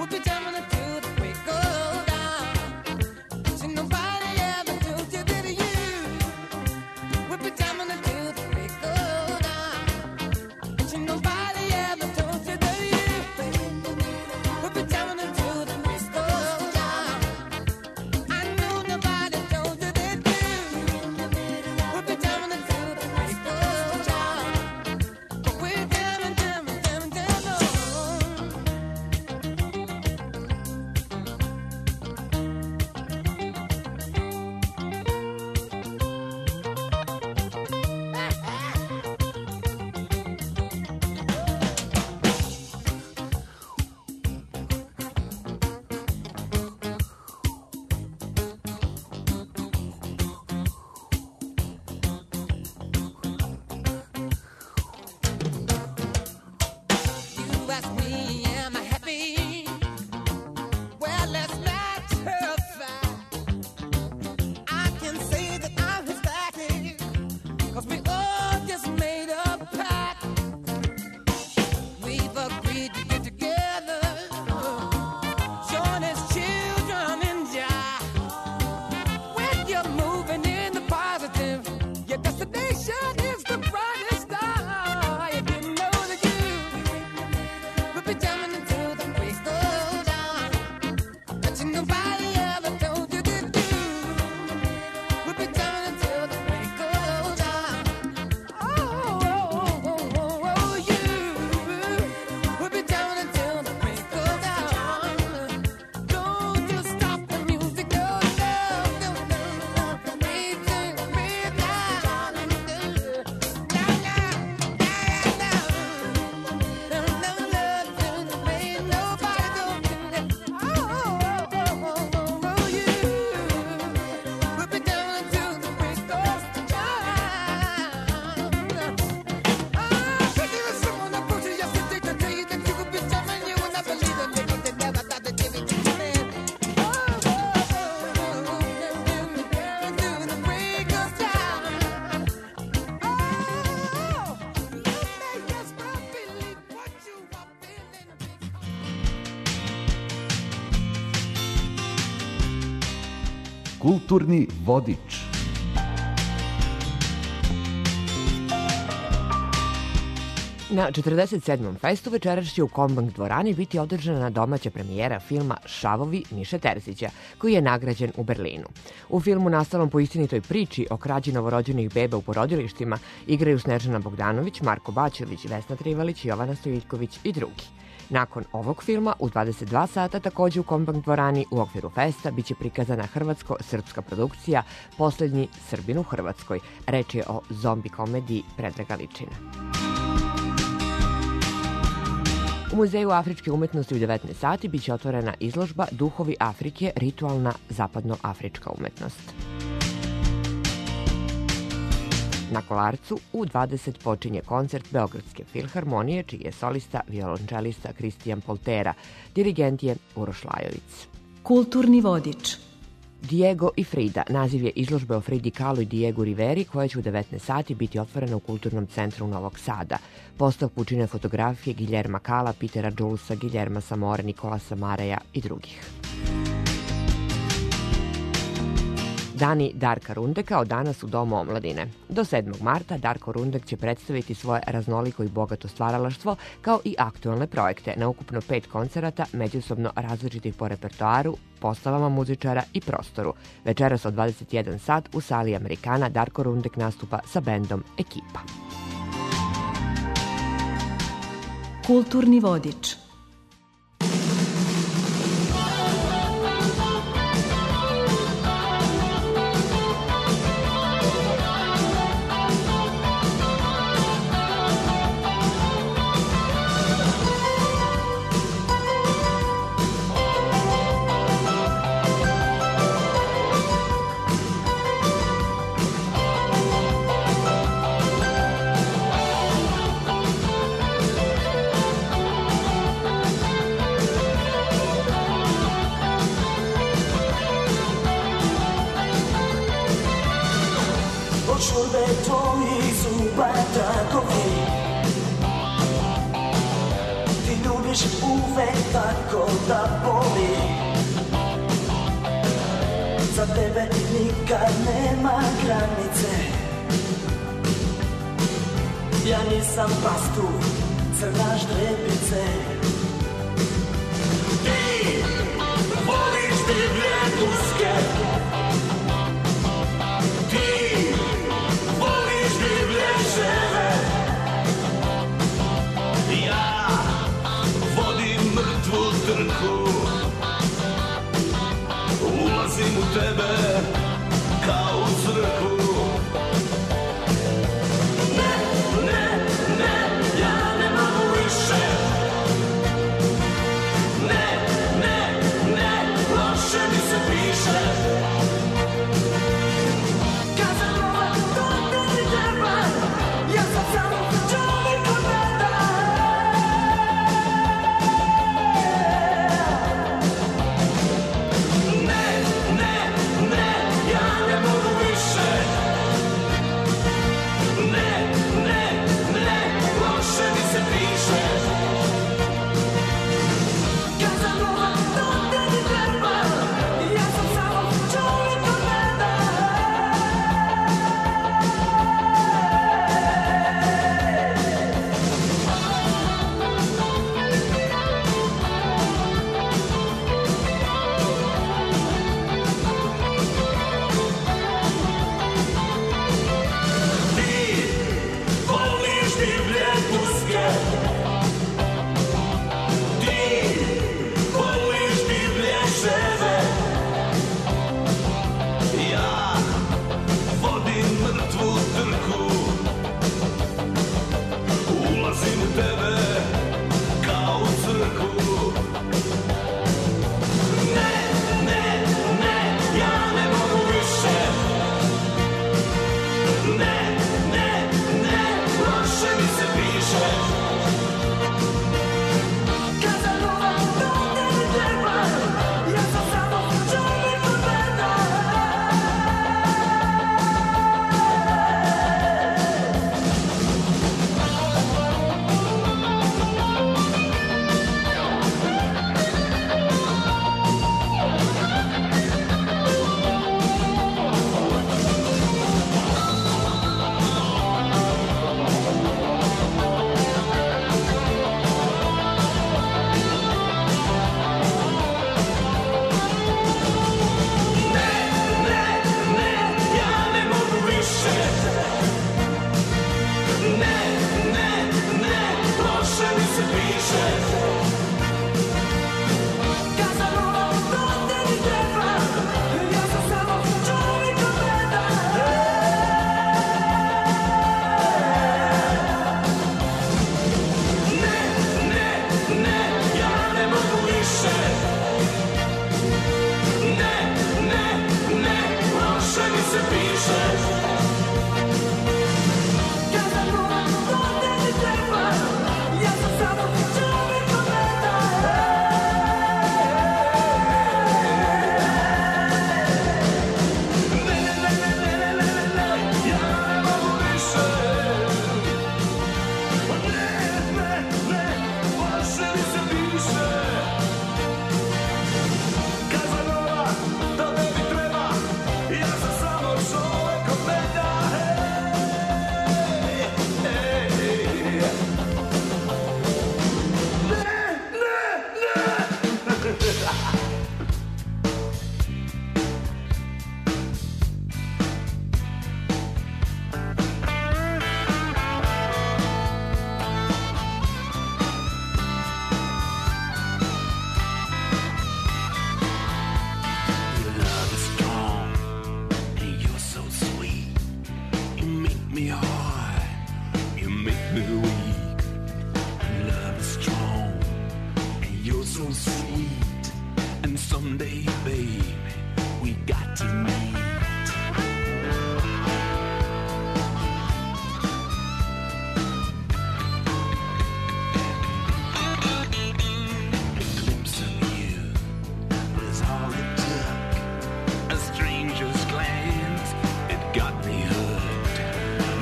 K: We'll be jamming until the break of dawn. See nobody ever told you that you. We'll be jamming until the break of dawn. See nobody ever told you that you. We'll be jamming until the break of dawn. I know nobody told you that you. We'll be jamming until the break of dawn. But we're jamming, jamming, jamming, jamming on. You ask me, am I happy? Well, let's not terrify. I can say that I'm ecstatic, 'cause we all just made a pact. We've agreed to get together, join as children in Jah. When you're moving in the positive, your destination is the brightest star. You didn't know that you we'll be jamming until the break of dawn. But you nobody ever told you that you. We'll be jamming until the break of dawn. Oh, you. We'll be jamming until the break of dawn. Don't you stop the music, no, no, no, no, no. Breathe in, breathe out.
C: Kulturni vodič.
D: Na 47. festu večeras će u Kombank dvorani biti održana domaća premijera filma Šavovi Miše Terzića, koji je nagrađen u Berlinu. U filmu nastalom po istinitoj priči o krađi novorođenih beba u porodilištima igraju Snežana Bogdanović, Marko Bačević, Vesna Trivalić, Jovana Stojiljković i drugi. Nakon ovog filma u 22 sata takođe u Kombank dvorani u okviru festa biće prikazana hrvatsko-srpska produkcija Poslednji Srbin u Hrvatskoj. Reč je o zombi komediji Predraga Ličina. U Muzeju afričke umetnosti u 19 sati biće otvorena izložba Duhovi Afrike, ritualna zapadnoafrička umetnost. Na Kolarcu u 20 počinje koncert Beogradske filharmonije, čiji je solista violončelista Kristijan Poltera. Dirigent je Uroš Lajović.
B: Kulturni vodič.
D: Diego i Frida. Naziv je izložbe o Fridi Kahlo i Diegu Riveri, koja će u 19 sati biti otvorena u Kulturnom centru Novog Sada. Postavku čine fotografije Giljerma Kala, Pitera Julesa, Giljerma Samora, Nikolasa Mareja i drugih. Dani Darka Rundeka od danas u Domu omladine. Do 7. marta Darko Rundek će predstaviti svoje raznoliko i bogato stvaralaštvo kao i aktualne projekte na ukupno 5 koncerata, međusobno različitih po repertoaru, postavama muzičara i prostoru. Večeras od 21 sat u sali Amerikana Darko Rundek nastupa sa bendom Ekipa.
B: Kulturni vodič.
K: Ti ljubiš
M: voliš uvek tako da boli. Za tebe nikad nema granice. Ja nisam pastur, crnaš drepice. Ti voliš divlje guske. Ti voliš divlje žene. Ja vodim mrtvu trku. Ulazim u tebe kao u crku.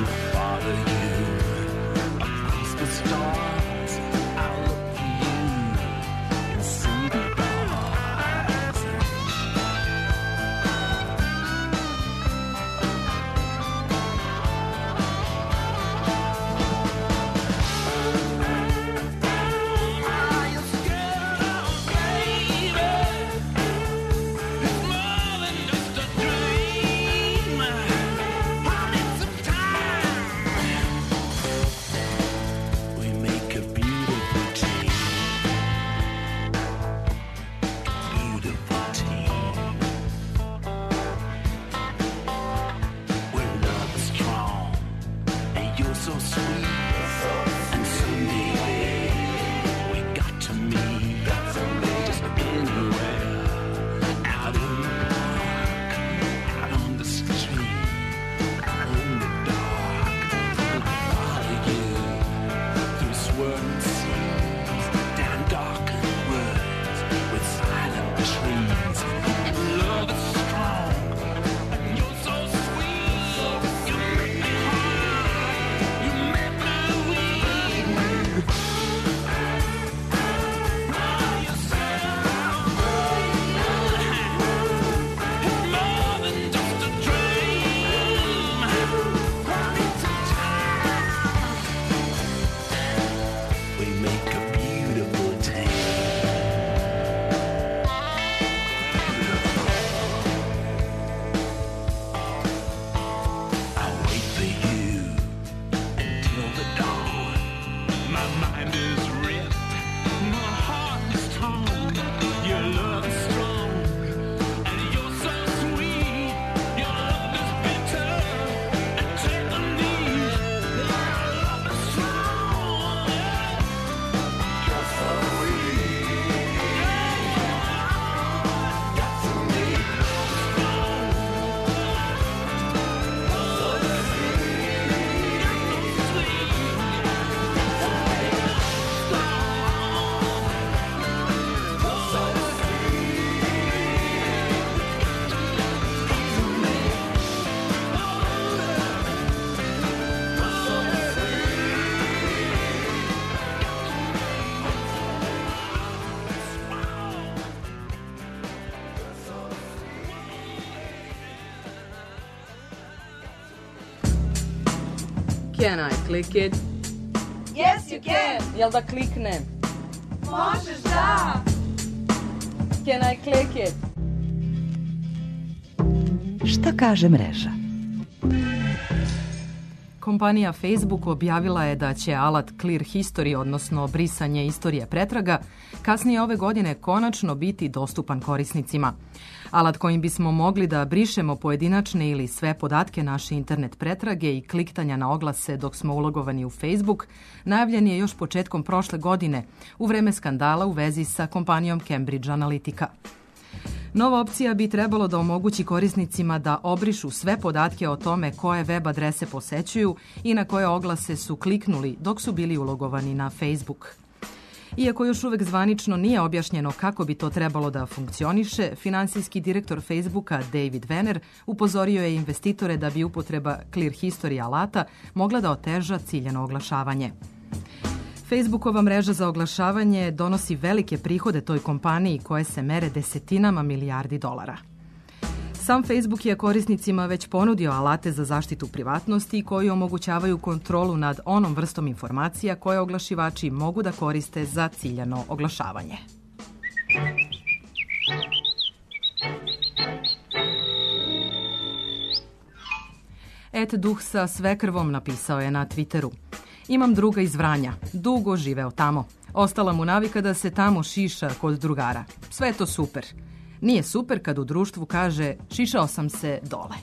K: Stars, I'll look for you. the trees. And love is strong, and you're so sweet. You make me high, you make me weak. Oh, you sound more than just a dream. We make a beautiful team. I'll wait for you until the dawn. My mind is ripped, my heart is torn. Your love is strong, and you're so sweet. Your love is bitter and tenderly. Your love is strong. You're so sweet. Got to meet
A: Can I click it?
G: Yes, you can.
A: Jel da kliknem?
G: Možeš da.
A: Can I click it?
B: Šta kaže mreža?
A: Kompanija Facebook objavila je da će alat Clear History, odnosno brisanje istorije pretraga, kasnije ove godine konačno biti dostupan korisnicima. Alat kojim bismo mogli da brišemo pojedinačne ili sve podatke naše internet pretrage i kliktanja na oglase dok smo ulogovani u Facebook, najavljen je još početkom prošle godine, u vreme skandala u vezi sa kompanijom Cambridge Analytica. Nova opcija bi trebalo da omogući korisnicima da obrišu sve podatke o tome koje web adrese posećuju i na koje oglase su kliknuli dok su bili ulogovani na Facebook. Iako još uvek zvanično nije objašnjeno kako bi to trebalo da funkcioniše, finansijski direktor Facebooka David Venner upozorio je investitore da bi upotreba Clear History alata mogla da oteža ciljano oglašavanje. Facebookova mreža za oglašavanje donosi velike prihode toj kompaniji koje se mere desetinama milijardi dolara. Sam Facebook je korisnicima već ponudio alate za zaštitu privatnosti koji omogućavaju kontrolu nad onom vrstom informacija koje oglašivači mogu da koriste za ciljano oglašavanje. Duh sa svekrvom napisao je na Twitteru: imam druga iz Vranja, dugo živeo tamo. Ostala mu navika da se tamo šiša kod drugara. Sve je to super. Nije super kad u društvu kaže šišao sam se dole.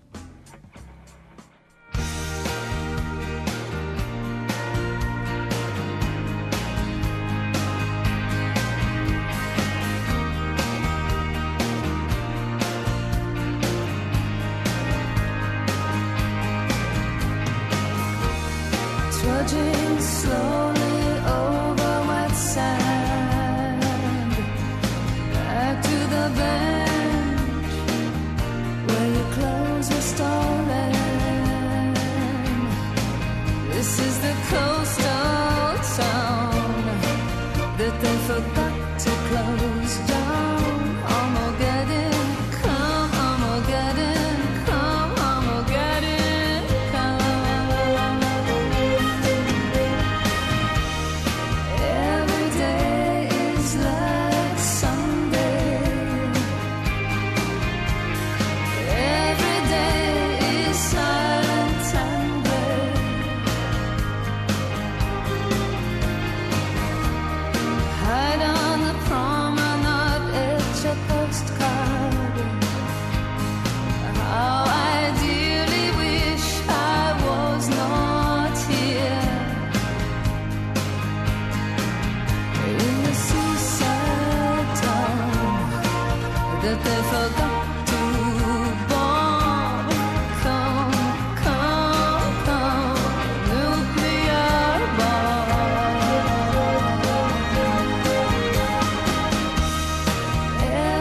U: Trudging slowly over wet sand, back to the bench where your clothes were stolen. This is the coastal town that they forgot to close down. Armageddon, come Armageddon, come Armageddon, come. Every day is like Sunday. Every day is silent and gray. Hide on the promenade, etch a postcard. How I dearly wish I was not here. In the seaside town that they forgot to bomb. Come, come, come, nuclear bomb.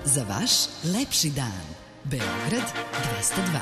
S: Za vaš lepši dan. Beograd 202.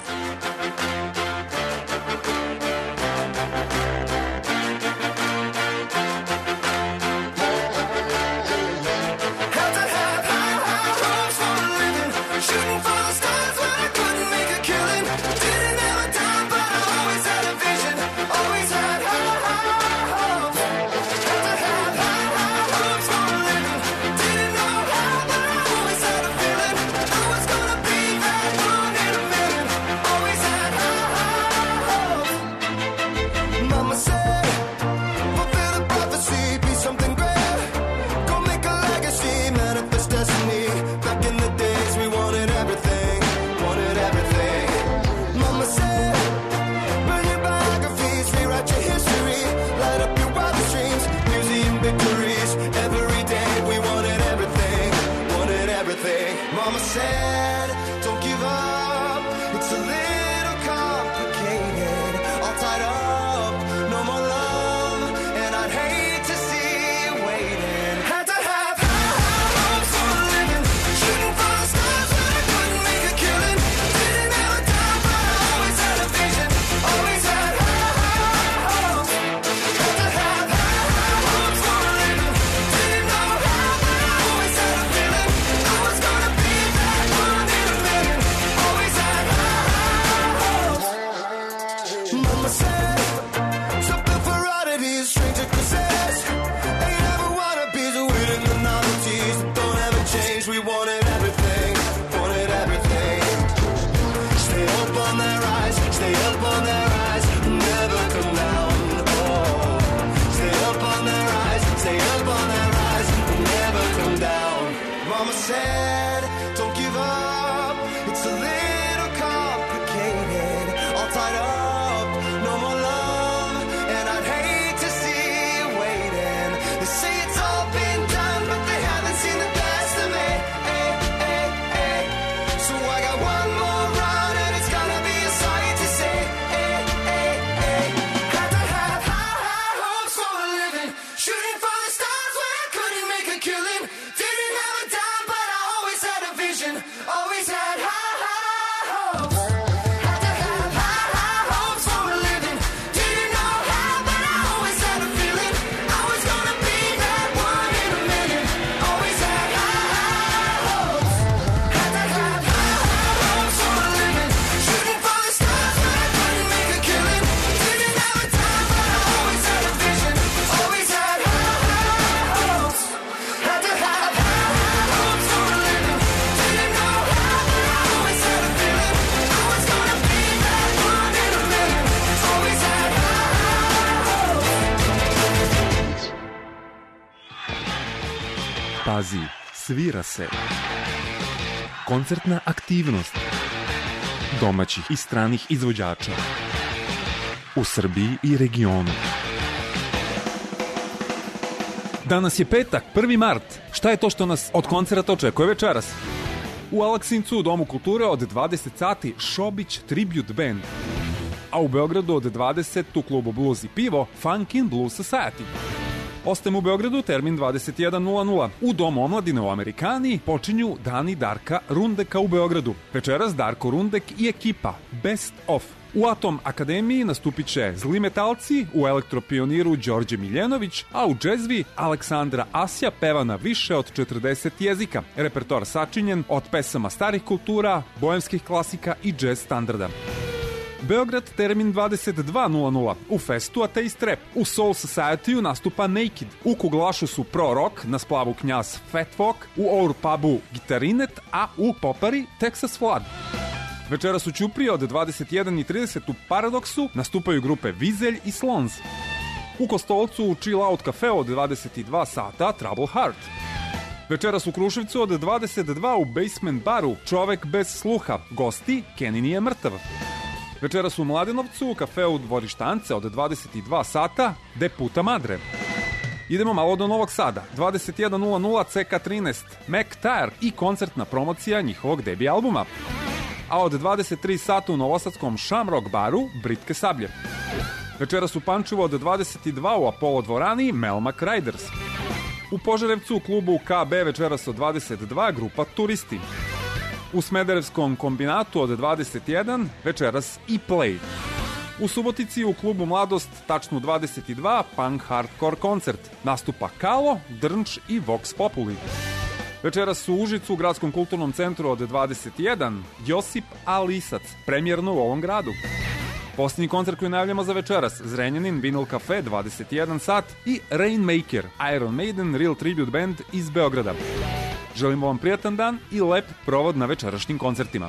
E: Pazi, svira se. Koncertna aktivnost domaćih i stranih izvođača u Srbiji i regionu. Danas je petak, 1. mart. Šta je to što nas od koncerta očekuje večeras? U Aleksincu u Domu kulture od 20 sati Šobić Tribute Band. A u Beogradu od 20 u klubu Blues i pivo Funkin' Blues Society. Ostajemo u Beogradu, termin 21.00. U Domu omladine u Amerikani počinju dani Darka Rundeka u Beogradu. Večeras Darko Rundek i ekipa Best of. U Atom Akademiji nastupit će Zli metalci, u Elektropioniru Đorđe Miljenović, a u džezvi Aleksandra Asja peva na više od 40 jezika. Repertoar sačinjen od pesama starih kultura, bojemskih klasika i džez standarda. Beograd, termin 22.00. U festu Ateist Rap. U Soul Society-u nastupa Naked. U Kuglašu su Pro Rock, na Splavu Knjaz Fat Folk, u Our Pubu Gitarinet, a u Popari Texas Flood. Večeras u Ćupriji od 21.30 u Paradoksu nastupaju grupe Vizelj i Slons. U Kostolcu u Chill Out Cafeu od 22 sata Trouble Heart. Večeras u Kruševcu od 22 u Basement baru Čovek bez sluha. Gosti Kenny nije mrtav. Večeras u Mladenovcu u kafeu Dvorištance od 22 sata De Puta Madre. Idemo malo do Novog Sada. 21.00 CK13 Mac Tire i koncertna promocija njihovog debi albuma. A od 23 sata u Novosadskom Shamrock baru Britke sablje. Večeras u Pančevu od 22 u Apollo dvorani Melmac Riders. U Požarevcu u klubu KB večeras od 22 grupa Turisti. U Smederevskom kombinatu od 21 večeras i Play. U Subotici u klubu Mladost tačno u 22 punk hardcore koncert. Nastupa Kalo, Drnč i Vox Populi. Večeras u Užicu u Gradskom kulturnom centru od 21 Josip A. Lisac, premijerno u ovom gradu. Posljednji koncert koji najavljamo za večeras, Zrenjanin, Vinyl Cafe, 21 sat i Rainmaker, Iron Maiden Real Tribute Band iz Beograda. Želimo vam prijatan dan i lep provod na večerašnjim koncertima.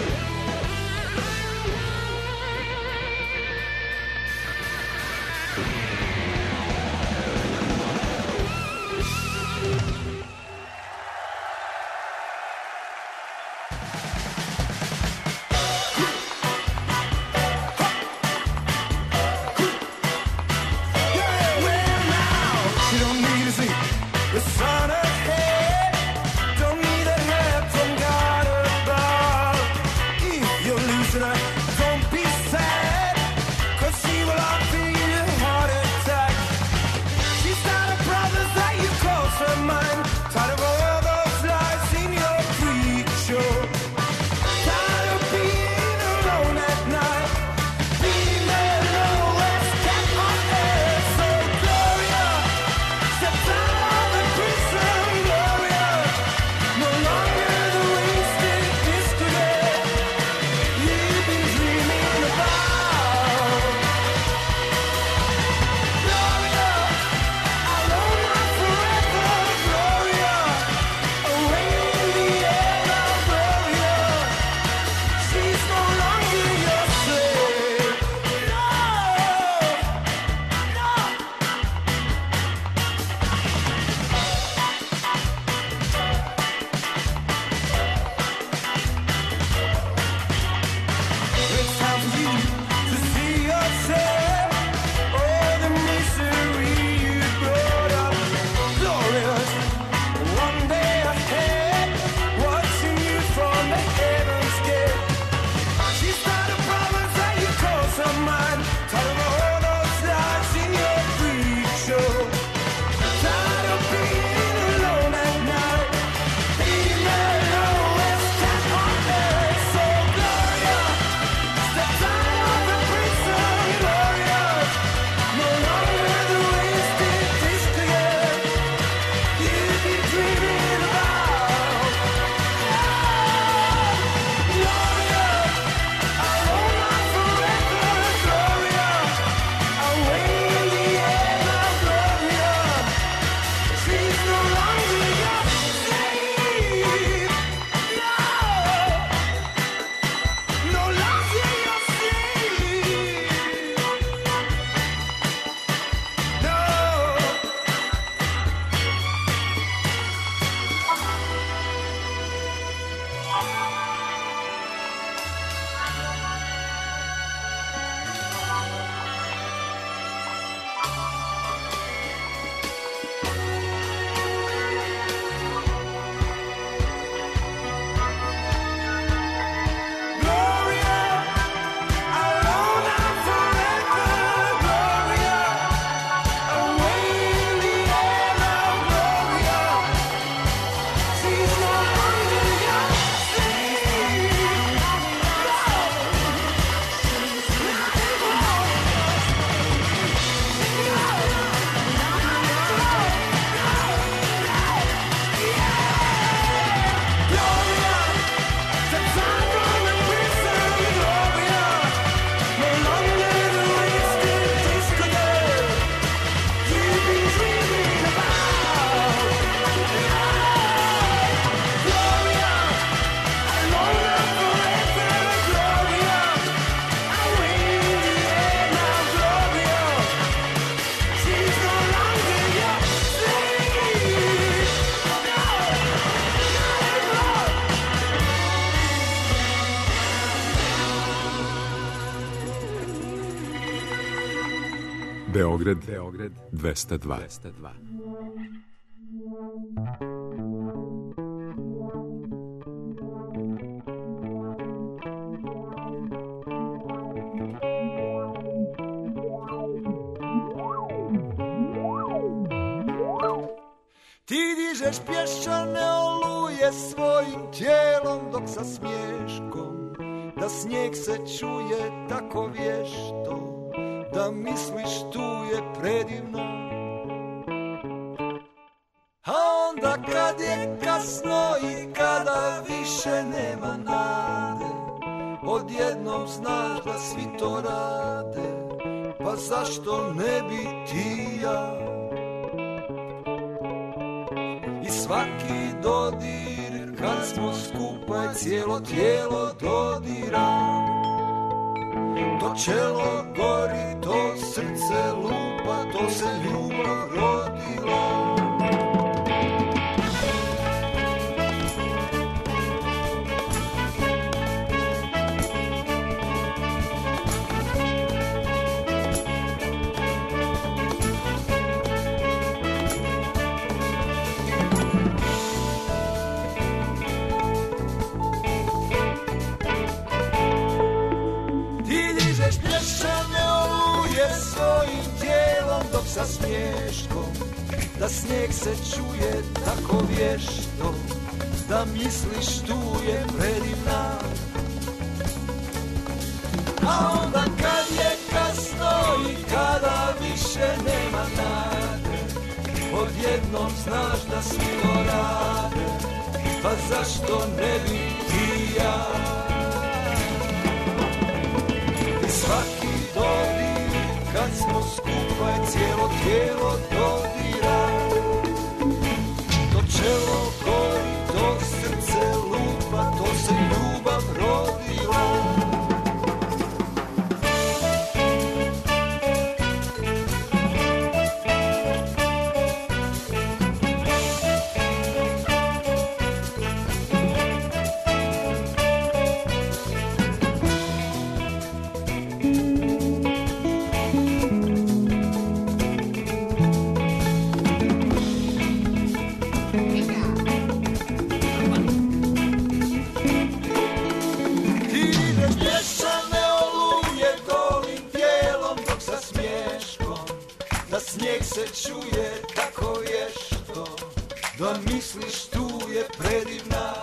F: Beograd 202.
T: dižeš pješčane oluje svojim tijelom dok sa smješkom da snijeg se čuje tako vješto, da misliš tu je predivno. A onda kad je kasno i kada više nema nade, odjednom znaš da svi to rade, pa zašto ne bi ti ja? I svaki dodir kad smo skupa cijelo tijelo dodira, to čelo gori, to srce lupa, to se ljubav rodila. Svojim tijelom dok sa smješkom da snijeg se čuje tako vješto, da misliš tu je predivna. A onda kad je kasno i kada više nema nade, odjednom znaš da svi to rade, pa zašto ne bi ti ja? I svaki dodir kad smo skupa i cijelo tijelo dodira, to čelo gori, to srce lupa, to se ljubav rodila. Snijeg se čuje tako vješto, da misliš tu je predivna.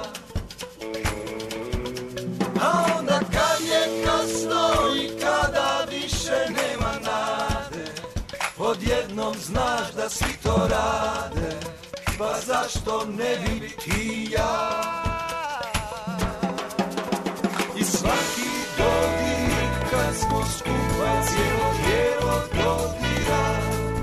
T: A onda kad je kasno i kada više nema nade, odjednom znaš da svi to rade, pa zašto ne bi ti ja? I svaki dodir kad smo skupa cijelo tijelo dodira,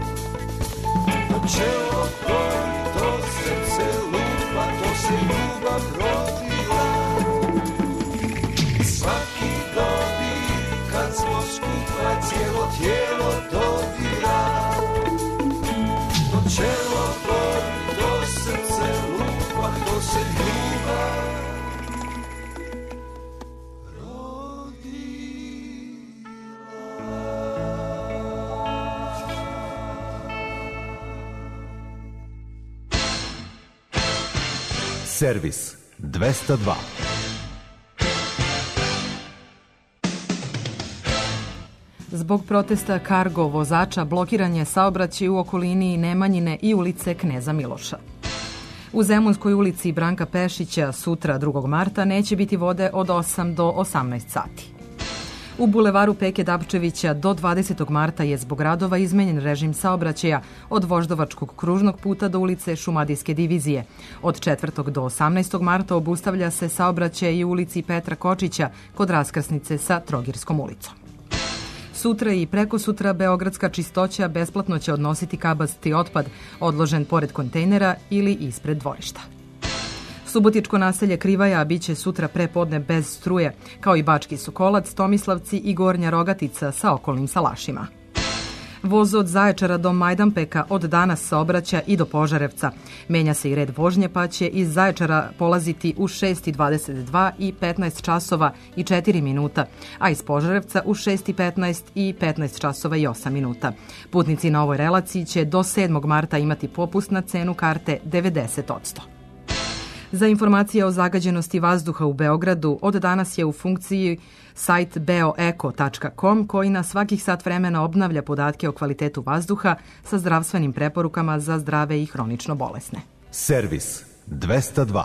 T: čelo gori, to srce lupa, to se ljubav rodila. Svaki dodir kad smo skupa cijelo tijelo dodira, to čelo gori, to srce lupa, to se ljubav rodila.
C: Servis 202.
A: Zbog protesta Cargo vozača blokiran je saobraćaj u okolini Nemanjine i ulice Kneza Miloša. U Zemunskoj ulici Branka Pešića sutra 2. marta neće biti vode od 8 do 18 sati. U bulevaru Peke Dapčevića do 20. marta je zbog radova izmenjen režim saobraćaja od Voždovačkog kružnog puta do ulice Šumadijske divizije. Od 4. do 18. marta obustavlja se saobraćaj i u ulici Petra Kočića kod raskrsnice sa Trogirskom ulicom. Sutra i preko sutra Beogradska čistoća besplatno će odnositi kabasti otpad odložen pored kontejnera ili ispred dvorišta. Subotičko naselje Krivaja biće sutra prepodne bez struje, kao i Bački Sokolac, Tomislavci i Gornja Rogatica sa okolnim salašima. Voz od Zaječara do Majdanpeka od danas saobraća i do Požarevca. Menja se i red vožnje, pa će iz Zaječara polaziti u 6:22 i 15 časova i 4 minuta, a iz Požarevca u 6:15 i 15 časova i 8 minuta. Putnici na ovoj relaciji će do 7. marta imati popust na cenu karte 90%. Za informacije o zagađenosti vazduha u Beogradu od danas je u funkciji sajt beoeko.com koji na svakih sat vremena obnavlja podatke o kvalitetu vazduha sa zdravstvenim preporukama za zdrave i hronično bolesne.
C: Servis 202.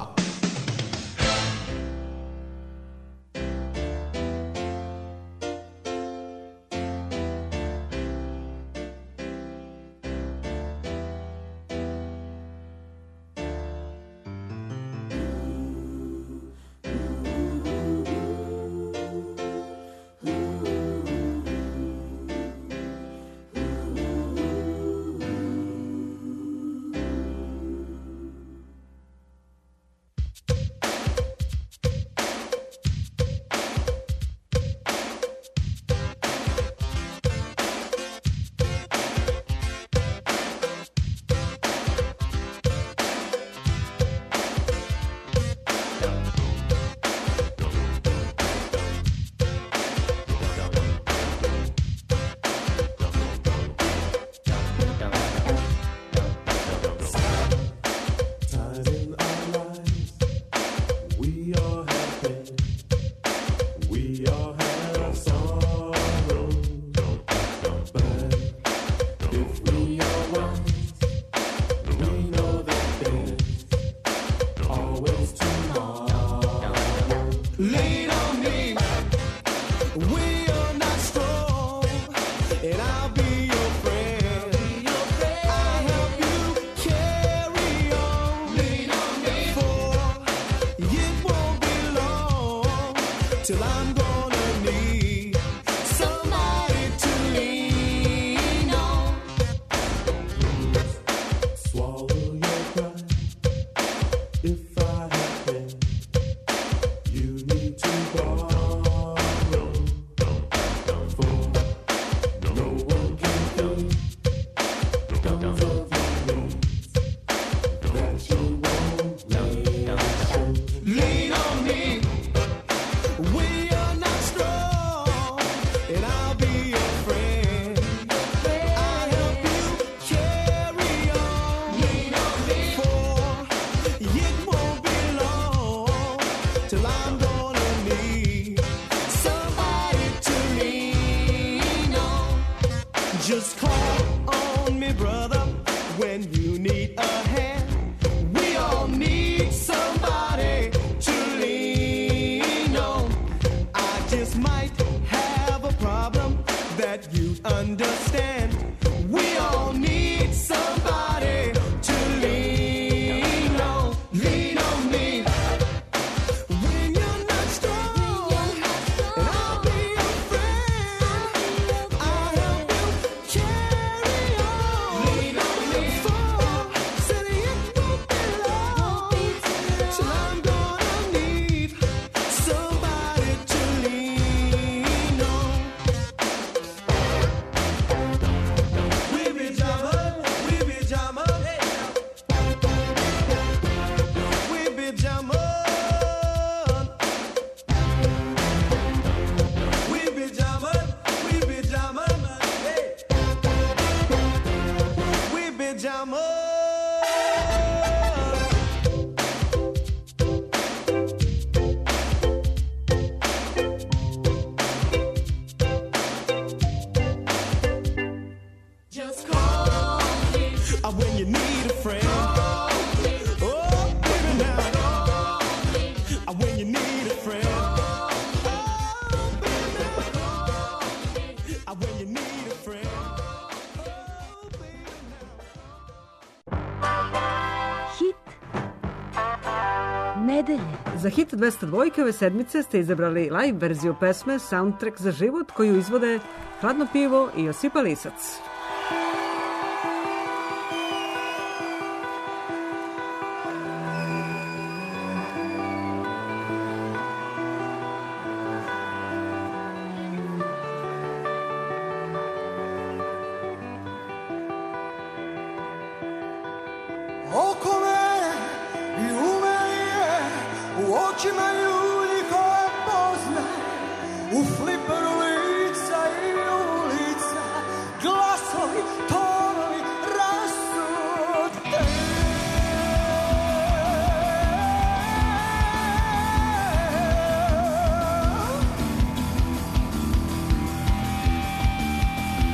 J: Za hit 202 ove sedmice ste izabrali live verziju pesme Soundtrack za život koju izvode Hladno pivo i Josipa Lisac.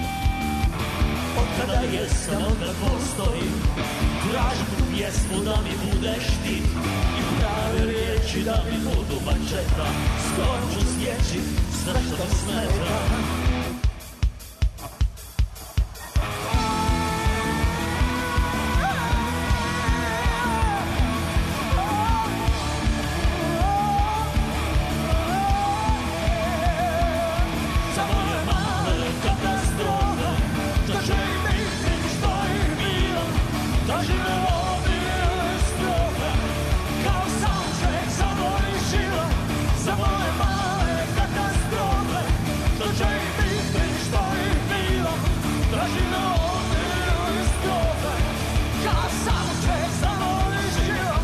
K: Sramota postoji, tražim tu pjesmu da mi
I: da mi budu mačeta, skoro ću sjeći sve što mi smeta. Za moje male katastrofe, da će i biti što ih bilo, da žive ovdje strofe, kao soundtrack za moj život. Za moje male katastrofe, da će i biti što ih bilo, da žive ovdje strofe, kao soundtrack za moj život.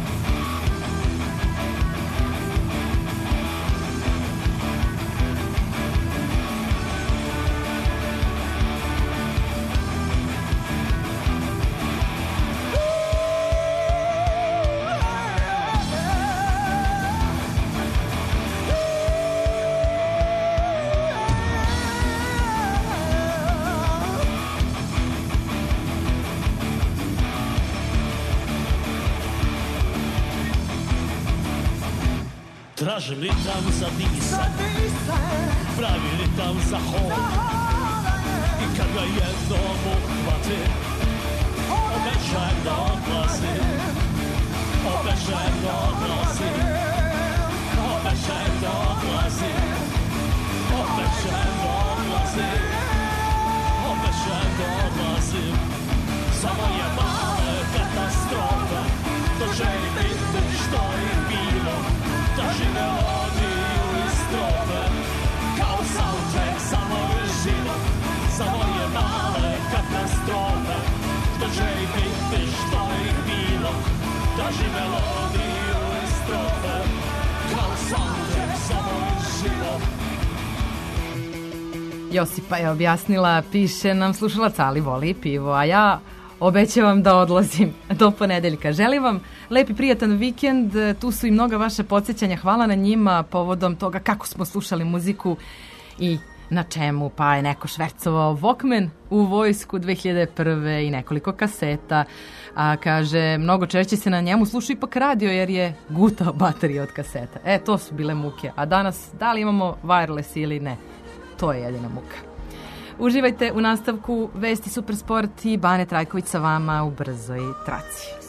I: Tražim ritam za disan, pravi ritam za hod. I kad ga jednom uhvatim, obećajem da odlazim. Obećajem da odlazim. Obećajem da odlazim. Obećajem da odlazim. Obećajem da odlazim. Za moje male katastrofe, to će i biti što ih bilo, da žive odiju i strofe, kao soundtrack za moj život. Za moje male katastrofe, što će i biti što ih bilo, da žive odiju i strofe, kao soundtrack za moj život.
A: Josipa je objasnila, piše nam slušalac Ali voli pivo, a ja obećavam da odlazim do ponedeljka. Želim vam lepi, prijatan vikend. Tu su i mnoga vaše podsjećanja. Hvala na njima povodom toga kako smo slušali muziku i na čemu. Pa je neko švercovao Walkman u vojsku 2001. i nekoliko kaseta. A kaže, mnogo češće se na njemu sluša ipak radio jer je gutao baterije od kaseta. To su bile muke. A danas, da li imamo wireless ili ne? To je jedina muka. Uživajte u nastavku Vesti Supersport i Bane Trajković sa vama u brzoj traci.